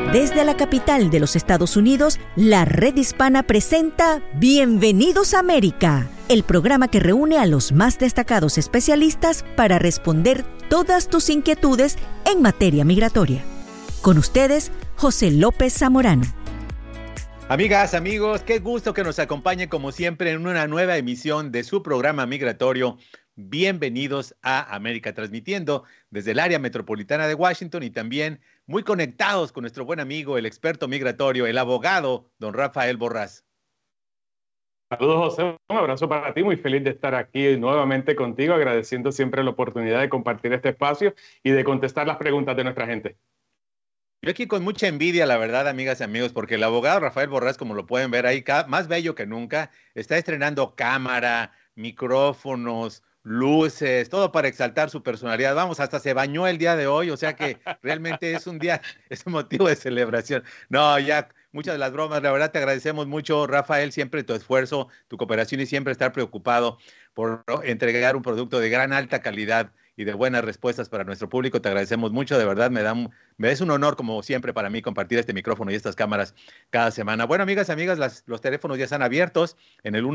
Desde la capital de los Estados Unidos, la Red Hispana presenta Bienvenidos a América, el programa que reúne a los más destacados especialistas para responder todas tus inquietudes en materia migratoria. Con ustedes, José López Zamorano. Amigas, amigos, qué gusto que nos acompañen como siempre en una nueva emisión de su programa migratorio. Bienvenidos a América, transmitiendo desde el área metropolitana de Washington y también muy conectados con nuestro buen amigo, el experto migratorio, el abogado, don Rafael Borrás. Saludos, José. Un abrazo para ti. Muy feliz de estar aquí nuevamente contigo, agradeciendo siempre la oportunidad de compartir este espacio y de contestar las preguntas de nuestra gente. Yo aquí con mucha envidia, la verdad, amigas y amigos, porque el abogado Rafael Borrás, como lo pueden ver ahí, más bello que nunca, está estrenando cámara, micrófonos, luces, todo para exaltar su personalidad. Vamos, hasta se bañó el día de hoy, o sea que realmente es un día, es un motivo de celebración. No, ya, muchas de las bromas, la verdad te agradecemos mucho, Rafael, siempre tu esfuerzo, tu cooperación y siempre estar preocupado por entregar un producto de gran alta calidad y de buenas respuestas para nuestro público. Te agradecemos mucho, de verdad, me es un honor como siempre para mí compartir este micrófono y estas cámaras cada semana. Bueno, amigas, los teléfonos ya están abiertos en el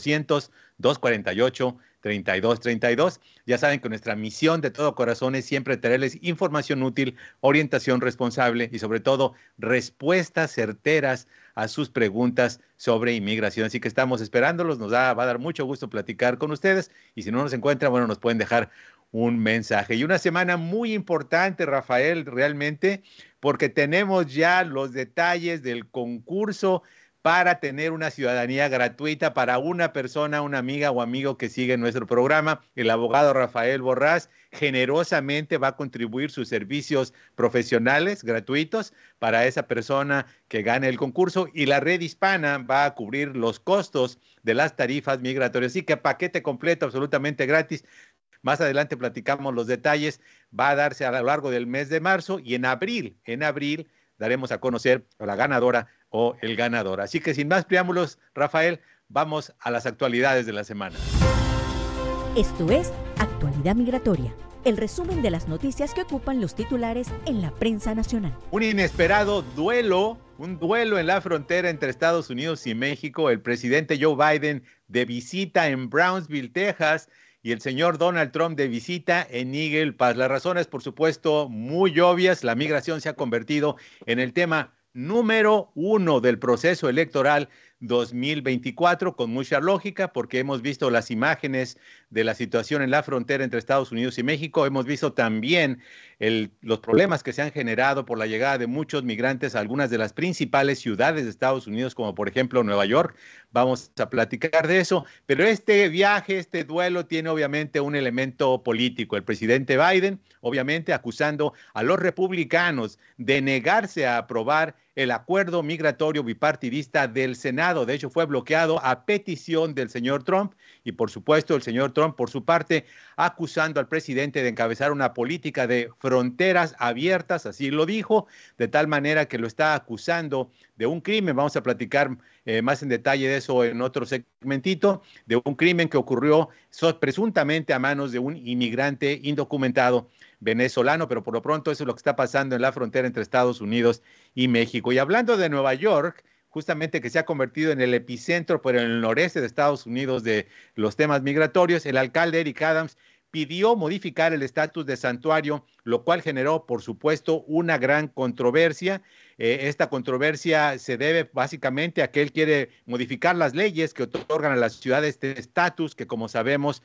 1-800-248-3232. Ya saben que nuestra misión de todo corazón es siempre traerles información útil, orientación responsable y sobre todo respuestas certeras a sus preguntas sobre inmigración. Así que estamos esperándolos, va a dar mucho gusto platicar con ustedes y si no nos encuentran, bueno, nos pueden dejar un mensaje. Y una semana muy importante, Rafael, realmente, porque tenemos ya los detalles del concurso para tener una ciudadanía gratuita para una persona, una amiga o amigo que sigue nuestro programa. El abogado Rafael Borrás generosamente va a contribuir sus servicios profesionales gratuitos para esa persona que gane el concurso y la Red Hispana va a cubrir los costos de las tarifas migratorias. Así que paquete completo, absolutamente gratis. Más adelante platicamos los detalles. Va a darse a lo largo del mes de marzo y en abril daremos a conocer a la ganadora o el ganador. Así que sin más preámbulos, Rafael, vamos a las actualidades de la semana. Esto es Actualidad Migratoria, el resumen de las noticias que ocupan los titulares en la prensa nacional. Un inesperado duelo en la frontera entre Estados Unidos y México. El presidente Joe Biden de visita en Brownsville, Texas, y el señor Donald Trump de visita en Eagle Pass. Las razones, por supuesto, muy obvias. La migración se ha convertido en el tema número uno del proceso electoral 2024, con mucha lógica, porque hemos visto las imágenes de la situación en la frontera entre Estados Unidos y México. Hemos visto también los problemas que se han generado por la llegada de muchos migrantes a algunas de las principales ciudades de Estados Unidos, como por ejemplo Nueva York. Vamos a platicar de eso, pero este viaje, este duelo tiene obviamente un elemento político. El presidente Biden, obviamente, acusando a los republicanos de negarse a aprobar el acuerdo migratorio bipartidista del Senado. De hecho, fue bloqueado a petición del señor Trump y, por supuesto, el señor Trump, por su parte, acusando al presidente de encabezar una política de fronteras abiertas, así lo dijo, de tal manera que lo está acusando de un crimen. Vamos a platicar más en detalle de eso en otro segmentito, de un crimen que ocurrió presuntamente a manos de un inmigrante indocumentado venezolano, pero por lo pronto eso es lo que está pasando en la frontera entre Estados Unidos y México. Y hablando de Nueva York, justamente que se ha convertido en el epicentro, pero en el noreste de Estados Unidos de los temas migratorios, el alcalde Eric Adams pidió modificar el estatus de santuario, lo cual generó, por supuesto, una gran controversia. Esta controversia se debe básicamente a que él quiere modificar las leyes que otorgan a la ciudad este estatus, que como sabemos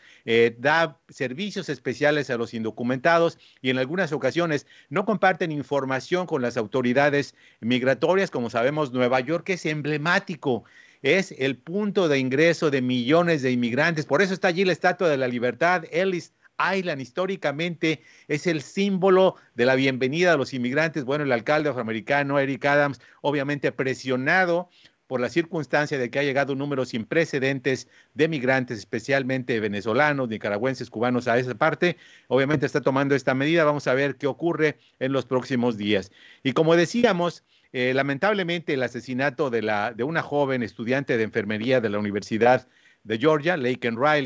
da servicios especiales a los indocumentados y en algunas ocasiones no comparten información con las autoridades migratorias. Como sabemos, Nueva York es emblemático. Es el punto de ingreso de millones de inmigrantes. Por eso está allí la Estatua de la Libertad. Ellis Island históricamente es el símbolo de la bienvenida a los inmigrantes. Bueno, el alcalde afroamericano Eric Adams, obviamente presionado por la circunstancia de que ha llegado un número sin precedentes de migrantes, especialmente venezolanos, nicaragüenses, cubanos a esa parte, obviamente está tomando esta medida. Vamos a ver qué ocurre en los próximos días. Y como decíamos, lamentablemente el asesinato de una joven estudiante de enfermería de la Universidad de Georgia, Laken Riley,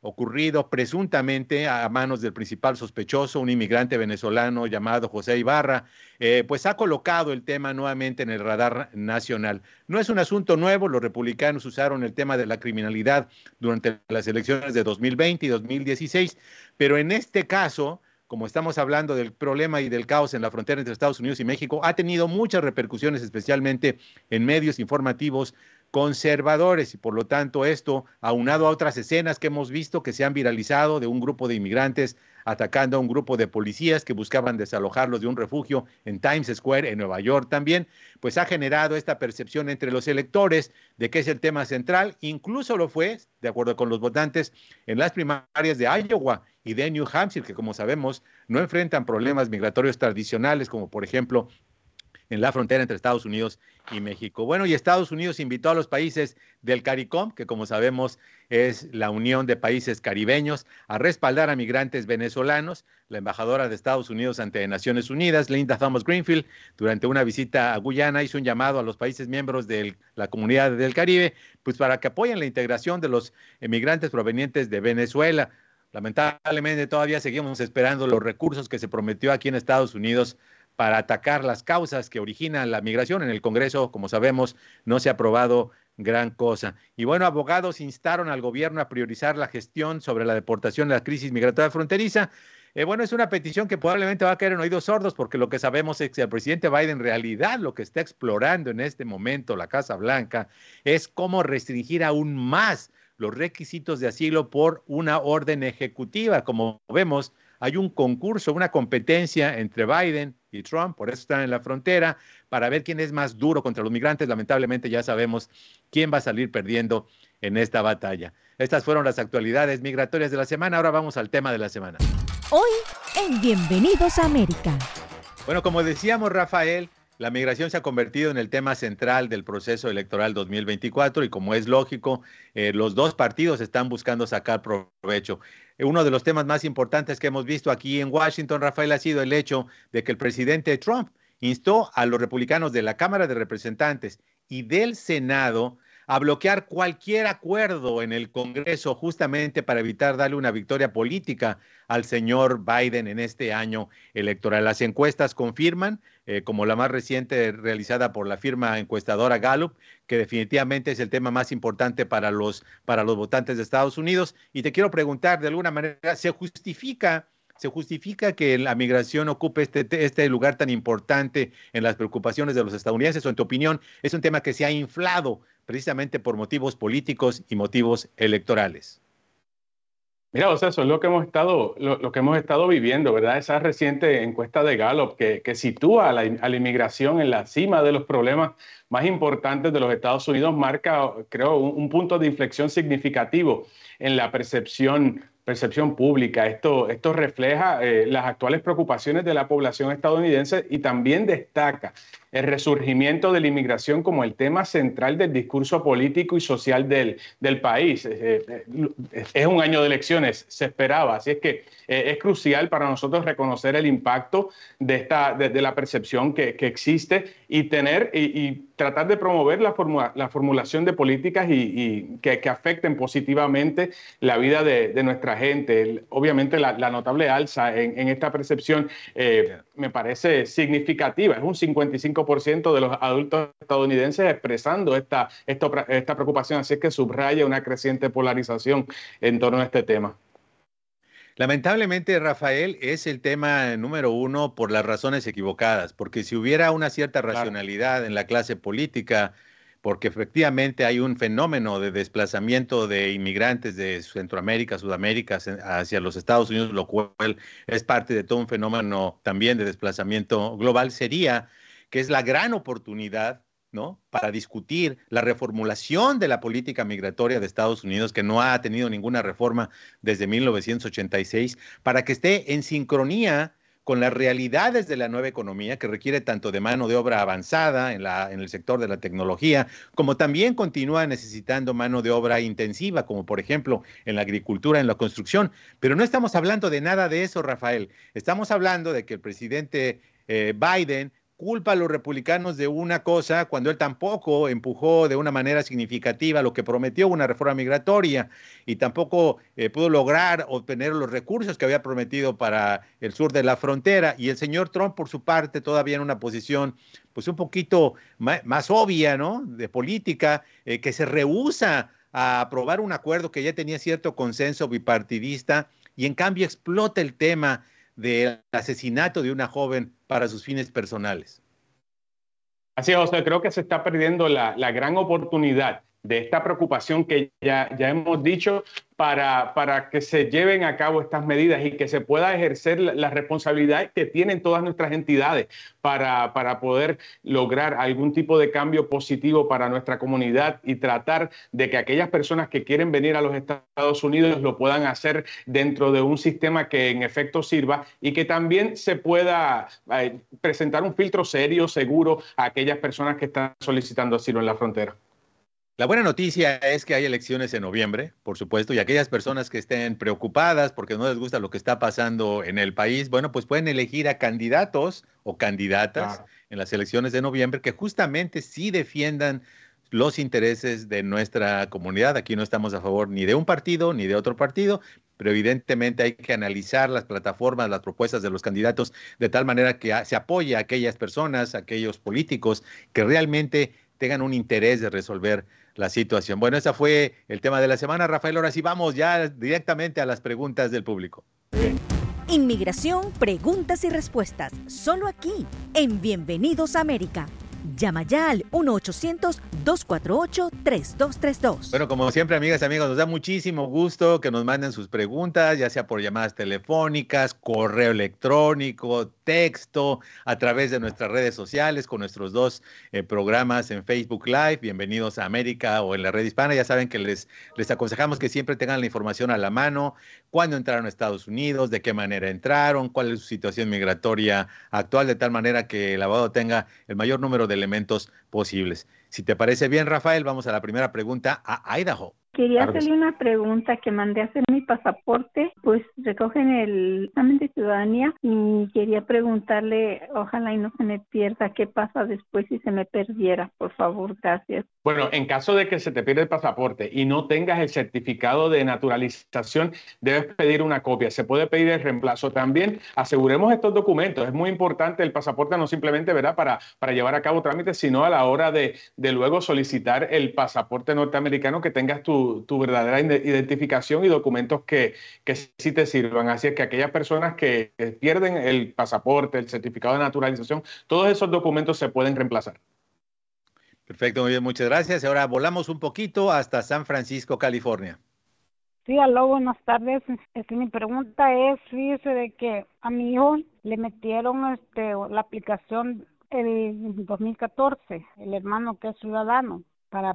ocurrido presuntamente a manos del principal sospechoso, un inmigrante venezolano llamado José Ibarra, pues ha colocado el tema nuevamente en el radar nacional. No es un asunto nuevo, los republicanos usaron el tema de la criminalidad durante las elecciones de 2020 y 2016, pero en este caso, como estamos hablando del problema y del caos en la frontera entre Estados Unidos y México, ha tenido muchas repercusiones, especialmente en medios informativos conservadores, y por lo tanto esto, aunado a otras escenas que hemos visto que se han viralizado de un grupo de inmigrantes atacando a un grupo de policías que buscaban desalojarlos de un refugio en Times Square, en Nueva York también, pues ha generado esta percepción entre los electores de que es el tema central. Incluso lo fue, de acuerdo con los votantes, en las primarias de Iowa y de New Hampshire, que como sabemos no enfrentan problemas migratorios tradicionales, como por ejemplo en la frontera entre Estados Unidos y México. Bueno, y Estados Unidos invitó a los países del CARICOM, que como sabemos es la unión de países caribeños, a respaldar a migrantes venezolanos. La embajadora de Estados Unidos ante Naciones Unidas, Linda Thomas-Greenfield, durante una visita a Guyana, hizo un llamado a los países miembros de la Comunidad del Caribe, pues para que apoyen la integración de los migrantes provenientes de Venezuela. Lamentablemente todavía seguimos esperando los recursos que se prometió aquí en Estados Unidos para atacar las causas que originan la migración. En el Congreso, como sabemos, no se ha aprobado gran cosa. Y bueno, abogados instaron al gobierno a priorizar la gestión sobre la deportación de la crisis migratoria fronteriza. Bueno, es una petición que probablemente va a caer en oídos sordos, porque lo que sabemos es que el presidente Biden en realidad lo que está explorando en este momento la Casa Blanca es cómo restringir aún más los requisitos de asilo por una orden ejecutiva. Como vemos, hay un concurso, una competencia entre Biden y Trump, por eso están en la frontera, para ver quién es más duro contra los migrantes. Lamentablemente ya sabemos quién va a salir perdiendo en esta batalla. Estas fueron las actualidades migratorias de la semana. Ahora vamos al tema de la semana. Hoy en Bienvenidos a América. Bueno, como decíamos, Rafael, la migración se ha convertido en el tema central del proceso electoral 2024 y como es lógico, los dos partidos están buscando sacar provecho. Uno de los temas más importantes que hemos visto aquí en Washington, Rafael, ha sido el hecho de que el presidente Trump instó a los republicanos de la Cámara de Representantes y del Senado a bloquear cualquier acuerdo en el Congreso justamente para evitar darle una victoria política al señor Biden en este año electoral. Las encuestas confirman, como la más reciente realizada por la firma encuestadora Gallup, que definitivamente es el tema más importante para los votantes de Estados Unidos. Y te quiero preguntar, de alguna manera, ¿se justifica que la migración ocupe este lugar tan importante en las preocupaciones de los estadounidenses, o en tu opinión es un tema que se ha inflado precisamente por motivos políticos y motivos electorales? Mira, o sea, eso es lo que hemos estado viviendo, ¿verdad? Esa reciente encuesta de Gallup que sitúa a la inmigración en la cima de los problemas más importantes de los Estados Unidos marca, creo, un punto de inflexión significativo en la percepción pública. Esto refleja las actuales preocupaciones de la población estadounidense y también destaca el resurgimiento de la inmigración como el tema central del discurso político y social del país. Es un año de elecciones, se esperaba, así es que es crucial para nosotros reconocer el impacto de la percepción que existe y tratar de promover la formulación de políticas y que afecten positivamente la vida de nuestra gente. Obviamente la notable alza en esta percepción me parece significativa. Es un 55% de los adultos estadounidenses expresando esta preocupación, así es que subraya una creciente polarización en torno a este tema. Lamentablemente, Rafael, es el tema número uno por las razones equivocadas, porque si hubiera una cierta racionalidad en la clase política, porque efectivamente hay un fenómeno de desplazamiento de inmigrantes de Centroamérica, Sudamérica hacia los Estados Unidos, lo cual es parte de todo un fenómeno también de desplazamiento global, sería que es la gran oportunidad, ¿no?, para discutir la reformulación de la política migratoria de Estados Unidos, que no ha tenido ninguna reforma desde 1986, para que esté en sincronía con las realidades de la nueva economía, que requiere tanto de mano de obra avanzada en el sector de la tecnología, como también continúa necesitando mano de obra intensiva, como por ejemplo en la agricultura, en la construcción. Pero no estamos hablando de nada de eso, Rafael. Estamos hablando de que el presidente Biden culpa a los republicanos de una cosa cuando él tampoco empujó de una manera significativa lo que prometió, una reforma migratoria, y tampoco pudo lograr obtener los recursos que había prometido para el sur de la frontera. Y el señor Trump, por su parte, todavía en una posición pues un poquito más obvia, ¿no? De política, que se rehúsa a aprobar un acuerdo que ya tenía cierto consenso bipartidista y en cambio explota el tema del asesinato de una joven para sus fines personales. Así es, José, creo que se está perdiendo la gran oportunidad de esta preocupación que ya hemos dicho para que se lleven a cabo estas medidas y que se pueda ejercer la responsabilidad que tienen todas nuestras entidades para poder lograr algún tipo de cambio positivo para nuestra comunidad y tratar de que aquellas personas que quieren venir a los Estados Unidos lo puedan hacer dentro de un sistema que en efecto sirva y que también se pueda presentar un filtro serio, seguro a aquellas personas que están solicitando asilo en la frontera. La buena noticia es que hay elecciones en noviembre, por supuesto, y aquellas personas que estén preocupadas porque no les gusta lo que está pasando en el país, bueno, pues pueden elegir a candidatos o candidatas en las elecciones de noviembre que justamente sí defiendan los intereses de nuestra comunidad. Aquí no estamos a favor ni de un partido ni de otro partido, pero evidentemente hay que analizar las plataformas, las propuestas de los candidatos de tal manera que se apoye a aquellas personas, a aquellos políticos que realmente tengan un interés de resolver la situación. Bueno, ese fue el tema de la semana, Rafael. Ahora sí vamos ya directamente a las preguntas del público. Inmigración, preguntas y respuestas, solo aquí, en Bienvenidos a América. Llama ya al 1-800-248-3232. Bueno, como siempre, amigas y amigos, nos da muchísimo gusto que nos manden sus preguntas, ya sea por llamadas telefónicas, correo electrónico, texto, a través de nuestras redes sociales, con nuestros dos programas en Facebook Live, Bienvenidos a América o en la Red Hispana. Ya saben que les aconsejamos que siempre tengan la información a la mano, cuándo entraron a Estados Unidos, de qué manera entraron, cuál es su situación migratoria actual, de tal manera que el abogado tenga el mayor número de elementos posibles. Si te parece bien, Rafael, vamos a la primera pregunta a Idaho. Quería hacerle una pregunta que mandé a hacer mi pasaporte, pues recogen el examen de ciudadanía y quería preguntarle, ojalá y no se me pierda, ¿qué pasa después si se me perdiera? Por favor, gracias. Bueno, en caso de que se te pierda el pasaporte y no tengas el certificado de naturalización, debes pedir una copia. Se puede pedir el reemplazo. También aseguremos estos documentos. Es muy importante el pasaporte, no simplemente, ¿verdad?, para llevar a cabo trámites, sino a la hora de luego solicitar el pasaporte norteamericano, que tengas tu verdadera identificación y documentos que sí te sirvan. Así es que aquellas personas que pierden el pasaporte, el certificado de naturalización, todos esos documentos se pueden reemplazar. Perfecto, muy bien, muchas gracias. Ahora volamos un poquito hasta San Francisco, California. Sí, aló, buenas tardes. Mi pregunta es, fíjese de que a mi hijo le metieron la aplicación el 2014, el hermano que es ciudadano, para,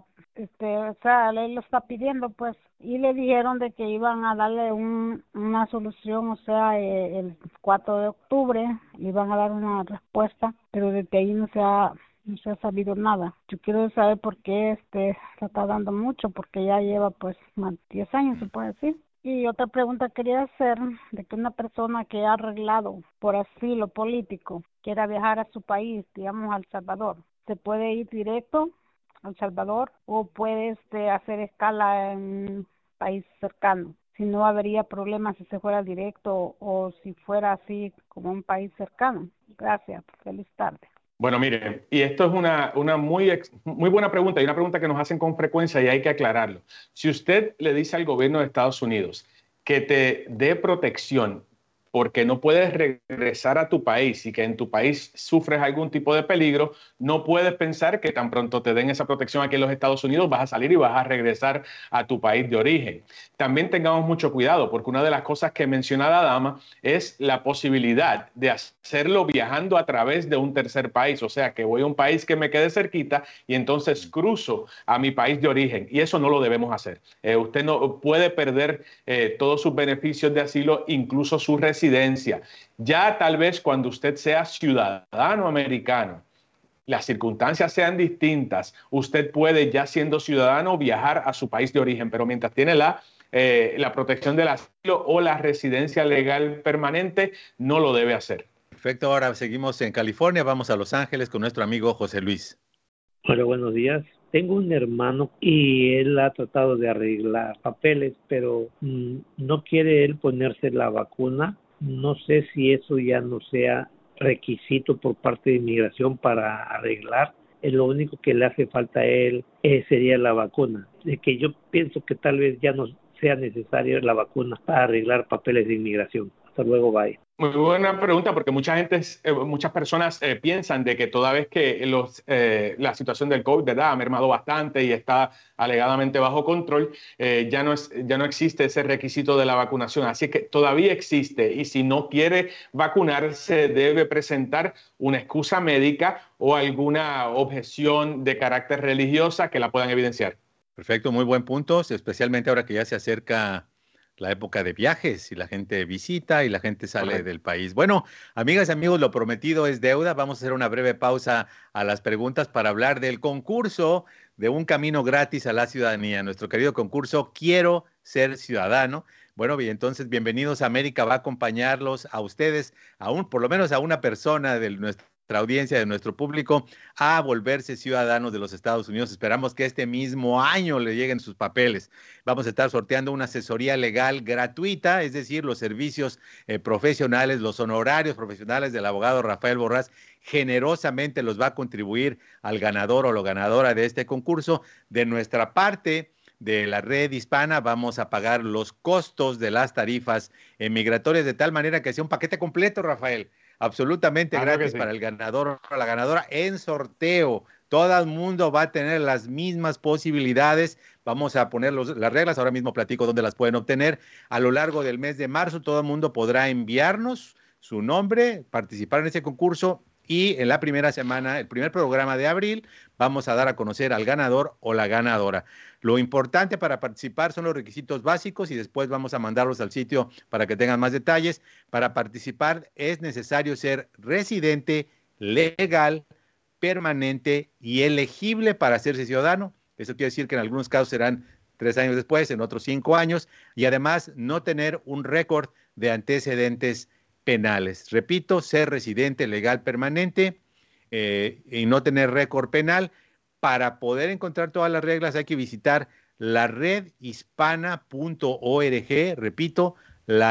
o sea, él lo está pidiendo, pues, y le dijeron de que iban a darle una solución, o sea, el 4 de octubre le iban a dar una respuesta, pero desde ahí no se ha sabido nada. Yo quiero saber por qué se está dando mucho, porque ya lleva pues más de 10 años, se puede decir. Y otra pregunta quería hacer, de que una persona que ha arreglado por asilo político quiera viajar a su país, digamos a El Salvador, ¿se puede ir directo a El Salvador o puede hacer escala en un país cercano? Si no habría problema si se fuera directo o si fuera así como un país cercano. Gracias, feliz tarde. Bueno, mire, y esto es una muy buena pregunta y una pregunta que nos hacen con frecuencia y hay que aclararlo. Si usted le dice al gobierno de Estados Unidos que te dé protección porque no puedes regresar a tu país y que en tu país sufres algún tipo de peligro, no puedes pensar que tan pronto te den esa protección aquí en los Estados Unidos vas a salir y vas a regresar a tu país de origen. También tengamos mucho cuidado, porque una de las cosas que menciona la dama es la posibilidad de hacerlo viajando a través de un tercer país, o sea, que voy a un país que me quede cerquita y entonces cruzo a mi país de origen, y eso no lo debemos hacer. Usted no puede perder todos sus beneficios de asilo, incluso su residencia. Ya tal vez cuando usted sea ciudadano americano, las circunstancias sean distintas, usted puede, ya siendo ciudadano, viajar a su país de origen, pero mientras tiene la protección del asilo o la residencia legal permanente, no lo debe hacer. Perfecto, ahora seguimos en California, vamos a Los Ángeles con nuestro amigo José Luis. Hola, buenos días. Tengo un hermano y él ha tratado de arreglar papeles, pero no quiere él ponerse la vacuna. No sé si eso ya no sea requisito por parte de inmigración para arreglar. Lo único que le hace falta a él sería la vacuna. De que yo pienso que tal vez ya no sea necesaria la vacuna para arreglar papeles de inmigración. Hasta luego, bye. Muy buena pregunta, porque muchas personas piensan de que toda vez que la situación del COVID, ¿verdad?, ha mermado bastante y está alegadamente bajo control, ya no existe ese requisito de la vacunación. Así que todavía existe, y si no quiere vacunarse, debe presentar una excusa médica o alguna objeción de carácter religiosa que la puedan evidenciar. Perfecto, muy buen punto, especialmente ahora que ya se acerca la época de viajes y la gente visita y la gente sale del país. Bueno, amigas y amigos, lo prometido es deuda. Vamos a hacer una breve pausa a las preguntas para hablar del concurso de un camino gratis a la ciudadanía. Nuestro querido concurso Quiero Ser Ciudadano. Bueno, y entonces bienvenidos a América. Va a acompañarlos a ustedes, por lo menos a una persona de nuestra audiencia, de nuestro público, a volverse ciudadanos de los Estados Unidos. Esperamos que este mismo año le lleguen sus papeles. Vamos a estar sorteando una asesoría legal gratuita, es decir, los servicios profesionales, los honorarios profesionales del abogado Rafael Borrás, generosamente los va a contribuir al ganador o la ganadora de este concurso. De nuestra parte, de la red hispana, vamos a pagar los costos de las tarifas migratorias de tal manera que sea un paquete completo, Rafael. Absolutamente gratis para el ganador o la ganadora en sorteo. Todo el mundo va a tener las mismas posibilidades. Vamos a poner las reglas. Ahora mismo platico dónde las pueden obtener. A lo largo del mes de marzo, todo el mundo podrá enviarnos su nombre, participar en ese concurso. Y en la primera semana, el primer programa de abril, vamos a dar a conocer al ganador o la ganadora. Lo importante para participar son los requisitos básicos y después vamos a mandarlos al sitio para que tengan más detalles. Para participar es necesario ser residente, legal, permanente y elegible para hacerse ciudadano. Eso quiere decir que en algunos casos serán 3 años después, en otros 5 años, y además no tener un récord de antecedentes penales. Repito, ser residente legal permanente y no tener récord penal. Para poder encontrar todas las reglas hay que visitar la redhispana.org. Repito, la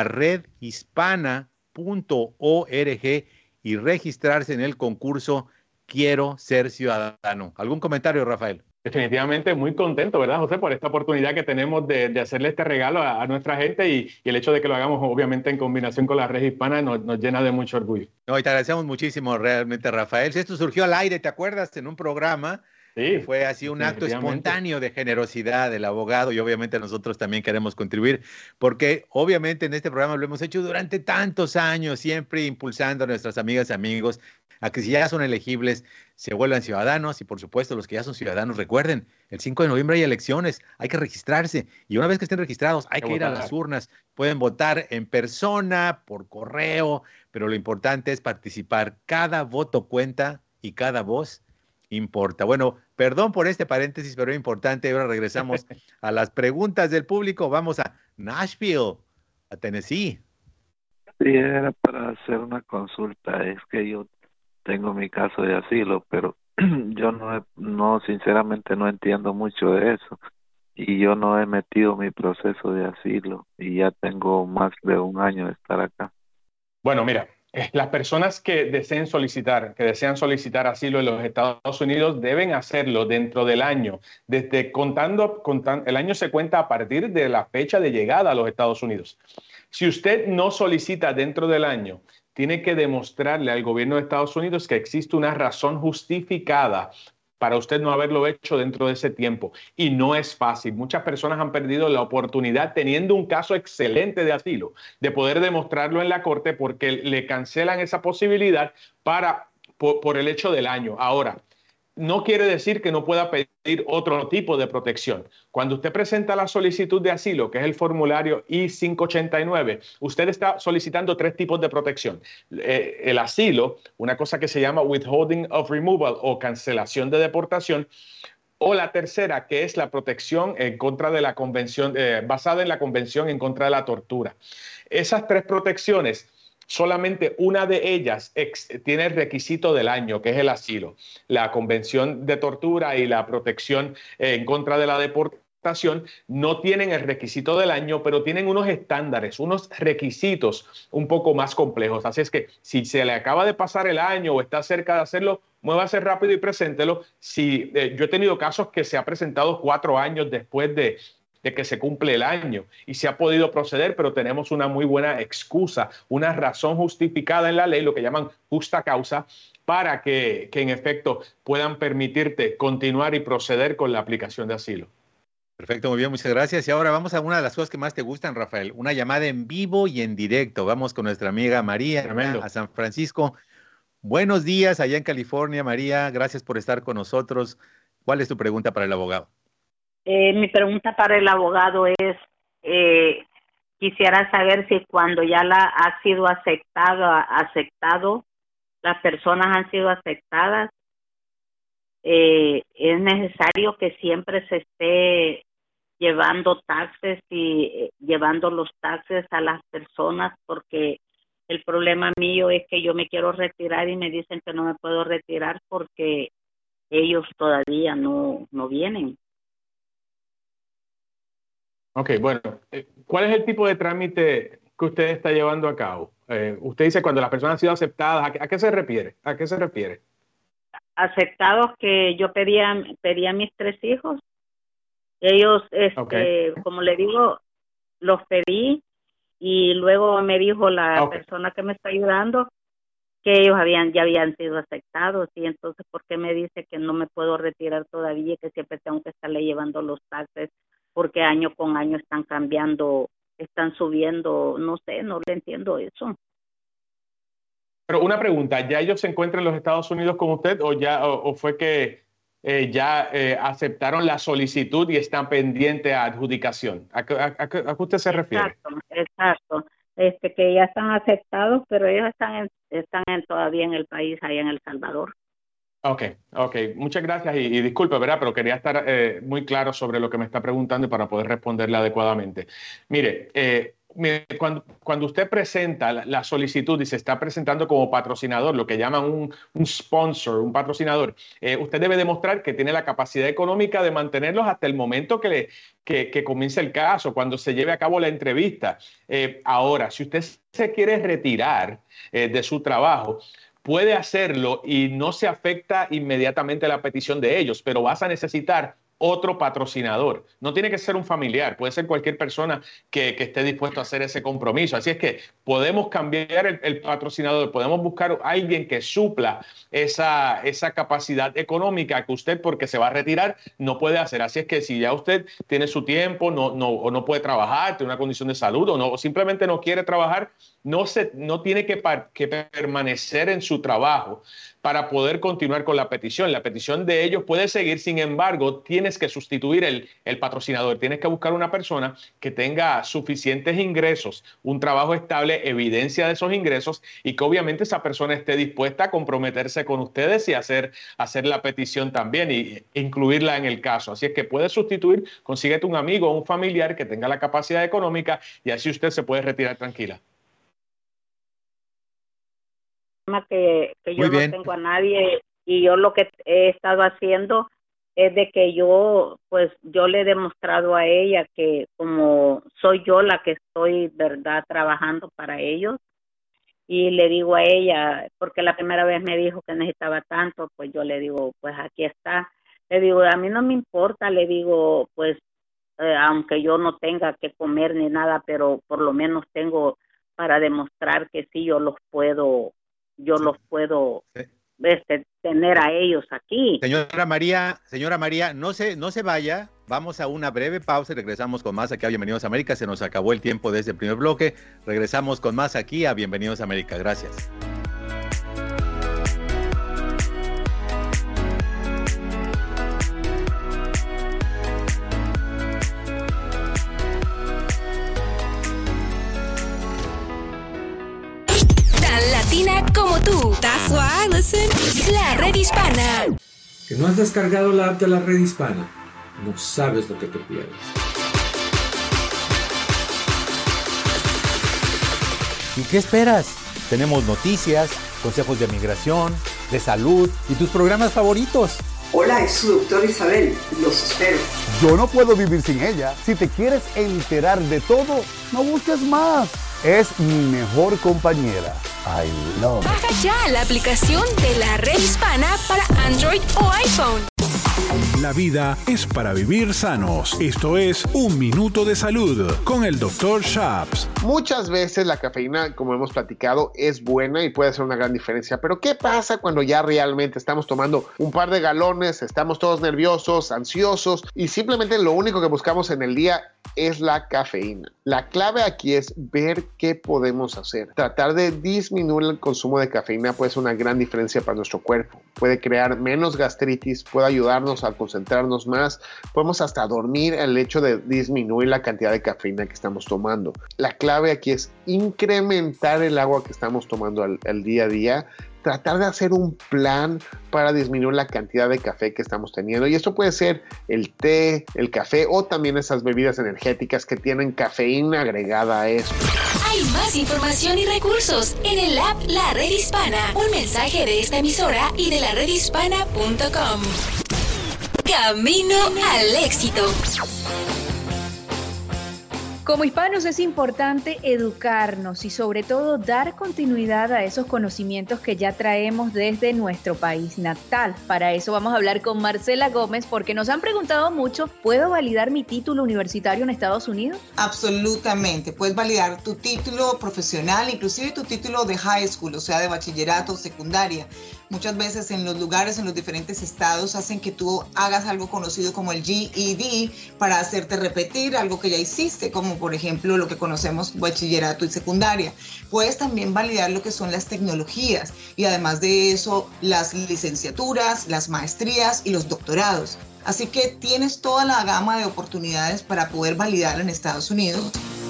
redhispana.org y registrarse en el concurso Quiero Ser Ciudadano. ¿Algún comentario, Rafael? Definitivamente muy contento, ¿verdad, José, por esta oportunidad que tenemos de hacerle este regalo a nuestra gente y el hecho de que lo hagamos obviamente en combinación con la red hispana nos llena de mucho orgullo. No, y te agradecemos muchísimo realmente, Rafael. Si esto surgió al aire, ¿te acuerdas? En un programa. Sí, fue así un acto espontáneo de generosidad del abogado y obviamente nosotros también queremos contribuir porque obviamente en este programa lo hemos hecho durante tantos años, siempre impulsando a nuestras amigas y amigos a que si ya son elegibles se vuelvan ciudadanos y por supuesto los que ya son ciudadanos recuerden, el 5 de noviembre hay elecciones, hay que registrarse y una vez que estén registrados hay que ir a las urnas, pueden votar en persona, por correo, pero lo importante es participar, cada voto cuenta y cada voz importa. Bueno, perdón por este paréntesis, pero es importante. Ahora regresamos a las preguntas del público. Vamos a Nashville, a Tennessee. Sí, era para hacer una consulta. Es que yo tengo mi caso de asilo, pero yo sinceramente no entiendo mucho de eso. Y yo no he metido mi proceso de asilo y ya tengo más de 1 año de estar acá. Bueno, mira. Las personas que desean solicitar asilo en los Estados Unidos deben hacerlo dentro del año. El año se cuenta a partir de la fecha de llegada a los Estados Unidos. Si usted no solicita dentro del año, tiene que demostrarle al gobierno de Estados Unidos que existe una razón justificada para usted no haberlo hecho dentro de ese tiempo. Y no es fácil. Muchas personas han perdido la oportunidad, teniendo un caso excelente de asilo, de poder demostrarlo en la corte porque le cancelan esa posibilidad por el hecho del año. Ahora, no quiere decir que no pueda pedir otro tipo de protección. Cuando usted presenta la solicitud de asilo, que es el formulario I-589, usted está solicitando 3 tipos de protección. El asilo, una cosa que se llama withholding of removal o cancelación de deportación, o la tercera, que es la protección en contra de la convención, basada en la Convención en contra de la tortura. Esas 3 protecciones solamente una de ellas tiene el requisito del año, que es el asilo. La Convención de Tortura y la protección en contra de la deportación no tienen el requisito del año, pero tienen unos estándares, unos requisitos un poco más complejos. Así es que si se le acaba de pasar el año o está cerca de hacerlo, muévase rápido y preséntelo. Yo he tenido casos que se ha presentado 4 años después de que se cumple el año y se ha podido proceder, pero tenemos una muy buena excusa, una razón justificada en la ley, lo que llaman justa causa, para que en efecto puedan permitirte continuar y proceder con la aplicación de asilo. Perfecto, muy bien, muchas gracias. Y ahora vamos a una de las cosas que más te gustan, Rafael, una llamada en vivo y en directo. Vamos con nuestra amiga María a San Francisco. Buenos días allá en California, María. Gracias por estar con nosotros. ¿Cuál es tu pregunta para el abogado? Mi pregunta para el abogado es, quisiera saber si cuando ya ha sido aceptado, las personas han sido aceptadas, es necesario que siempre se esté llevando taxes y llevando los taxes a las personas, porque el problema mío es que yo me quiero retirar y me dicen que no me puedo retirar porque ellos todavía no vienen. Ok, bueno, ¿cuál es el tipo de trámite que usted está llevando a cabo? Usted dice cuando las personas han sido aceptadas, ¿a qué se refiere? ¿A qué se refiere? Aceptados, que yo pedía a mis 3 hijos. Ellos, como le digo, los pedí y luego me dijo la persona que me está ayudando que ellos ya habían sido aceptados, y entonces ¿por qué me dice que no me puedo retirar todavía y que siempre tengo que estarle llevando los taxes? Porque año con año están cambiando, están subiendo, no sé, no le entiendo eso. Pero una pregunta, ¿ya ellos se encuentran en los Estados Unidos con usted o fue que ya aceptaron la solicitud y están pendientes a adjudicación? ¿A qué usted se refiere? Exacto. Que ya están aceptados, pero ellos están todavía en el país, allá en El Salvador. Ok. Muchas gracias y disculpe, ¿verdad? Pero quería estar muy claro sobre lo que me está preguntando y para poder responderle adecuadamente. Mire, cuando usted presenta la solicitud y se está presentando como patrocinador, lo que llaman un sponsor, un patrocinador, usted debe demostrar que tiene la capacidad económica de mantenerlos hasta el momento que comience el caso, cuando se lleve a cabo la entrevista. Ahora, si usted se quiere retirar de su trabajo, puede hacerlo y no se afecta inmediatamente la petición de ellos, pero vas a necesitar otro patrocinador. No tiene que ser un familiar, puede ser cualquier persona que esté dispuesto a hacer ese compromiso. Así es que podemos cambiar el patrocinador, podemos buscar a alguien que supla esa capacidad económica que usted, porque se va a retirar, no puede hacer. Así es que si ya usted tiene su tiempo, o no puede trabajar, tiene una condición de salud o simplemente no quiere trabajar, no tiene que permanecer en su trabajo para poder continuar con la petición. La petición de ellos puede seguir, sin embargo, tienes que sustituir el patrocinador. Tienes que buscar una persona que tenga suficientes ingresos, un trabajo estable, evidencia de esos ingresos y que obviamente esa persona esté dispuesta a comprometerse con ustedes y hacer la petición también e incluirla en el caso. Así es que puedes sustituir, consíguete un amigo o un familiar que tenga la capacidad económica y así usted se puede retirar tranquila. Que yo no tengo a nadie y yo lo que he estado haciendo es de que yo le he demostrado a ella que como soy yo la que estoy, verdad, trabajando para ellos, y le digo a ella, porque la primera vez me dijo que necesitaba tanto, pues yo le digo, pues aquí está, le digo, a mí no me importa, le digo, pues aunque yo no tenga que comer ni nada, pero por lo menos tengo para demostrar que sí, yo los puedo tener a ellos aquí. Señora María, no se vaya. Vamos a una breve pausa y regresamos con más aquí a Bienvenidos a América. Se nos acabó el tiempo de este primer bloque. Regresamos con más aquí a Bienvenidos a América. Gracias. Latina como tú. That's why I listen. La Red Hispana. ¿Que no has descargado la app de la Red Hispana? No sabes lo que te pierdes. ¿Y qué esperas? Tenemos noticias, consejos de migración, de salud y tus programas favoritos. Hola, es su doctora Isabel. Los espero. Yo no puedo vivir sin ella. Si te quieres enterar de todo, no busques más. Es mi mejor compañera. I love it. Baja ya la aplicación de La Red Hispana para Android o iPhone. La vida es para vivir sanos. Esto es Un Minuto de Salud con el Dr. Shaps. Muchas veces la cafeína, como hemos platicado, es buena y puede hacer una gran diferencia. Pero ¿qué pasa cuando ya realmente estamos tomando un par de galones, estamos todos nerviosos, ansiosos y simplemente lo único que buscamos en el día es la cafeína? La clave aquí es ver qué podemos hacer. Tratar de disminuir el consumo de cafeína puede ser una gran diferencia para nuestro cuerpo. Puede crear menos gastritis, puede ayudarnos a concentrarnos más, podemos hasta dormir el hecho de disminuir la cantidad de cafeína que estamos tomando. La clave aquí es incrementar el agua que estamos tomando al día a día, tratar de hacer un plan para disminuir la cantidad de café que estamos teniendo. Y esto puede ser el té, el café o también esas bebidas energéticas que tienen cafeína agregada a eso. Hay más información y recursos en el app La Red Hispana. Un mensaje de esta emisora y de laredhispana.com. Camino al éxito. Como hispanos es importante educarnos y sobre todo dar continuidad a esos conocimientos que ya traemos desde nuestro país natal. Para eso vamos a hablar con Marcela Gómez porque nos han preguntado mucho, ¿puedo validar mi título universitario en Estados Unidos? Absolutamente, puedes validar tu título profesional, inclusive tu título de high school, o sea de bachillerato o secundaria. Muchas veces en los lugares, en los diferentes estados, hacen que tú hagas algo conocido como el GED para hacerte repetir algo que ya hiciste, como por ejemplo lo que conocemos bachillerato y secundaria. Puedes también validar lo que son las tecnologías y además de eso las licenciaturas, las maestrías y los doctorados. Así que tienes toda la gama de oportunidades para poder validar en Estados Unidos.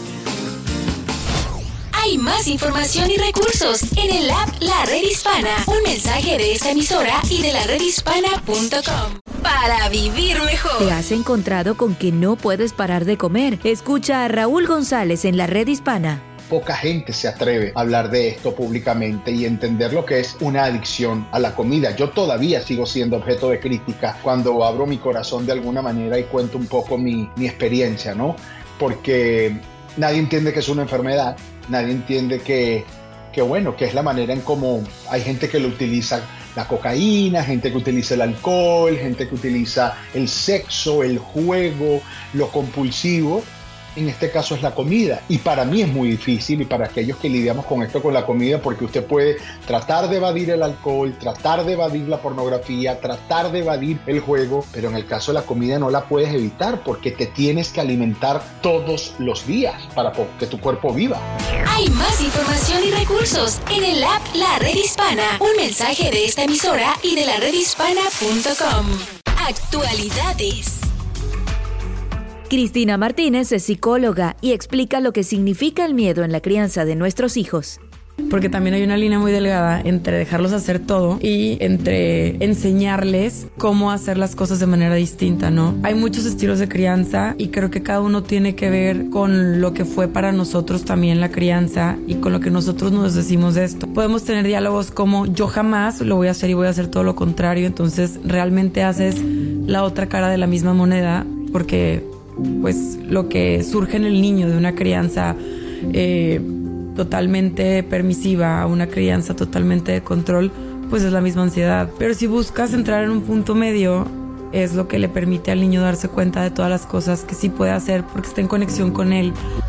Hay más información y recursos en el app La Red Hispana. Un mensaje de esta emisora y de laredhispana.com. Para vivir mejor. ¿Te has encontrado con que no puedes parar de comer? Escucha a Raúl González en La Red Hispana. Poca gente se atreve a hablar de esto públicamente y entender lo que es una adicción a la comida. Yo todavía sigo siendo objeto de crítica cuando abro mi corazón de alguna manera y cuento un poco mi experiencia, ¿no? Porque nadie entiende que es una enfermedad, nadie entiende que es la manera en cómo hay gente que lo utiliza, la cocaína, gente que utiliza el alcohol, gente que utiliza el sexo, el juego, lo compulsivo. En este caso es la comida y para mí es muy difícil y para aquellos que lidiamos con esto con la comida, porque usted puede tratar de evadir el alcohol, tratar de evadir la pornografía, tratar de evadir el juego, pero en el caso de la comida no la puedes evitar porque te tienes que alimentar todos los días para que tu cuerpo viva. Hay más información y recursos en el app La Red Hispana. Un mensaje de esta emisora y de laredhispana.com. Actualidades. Cristina Martínez es psicóloga y explica lo que significa el miedo en la crianza de nuestros hijos. Porque también hay una línea muy delgada entre dejarlos hacer todo y entre enseñarles cómo hacer las cosas de manera distinta, ¿no? Hay muchos estilos de crianza y creo que cada uno tiene que ver con lo que fue para nosotros también la crianza y con lo que nosotros nos decimos de esto. Podemos tener diálogos como yo jamás lo voy a hacer y voy a hacer todo lo contrario, entonces realmente haces la otra cara de la misma moneda porque pues lo que surge en el niño de una crianza totalmente permisiva a una crianza totalmente de control, pues es la misma ansiedad. Pero si buscas entrar en un punto medio, es lo que le permite al niño darse cuenta de todas las cosas que sí puede hacer porque está en conexión con él.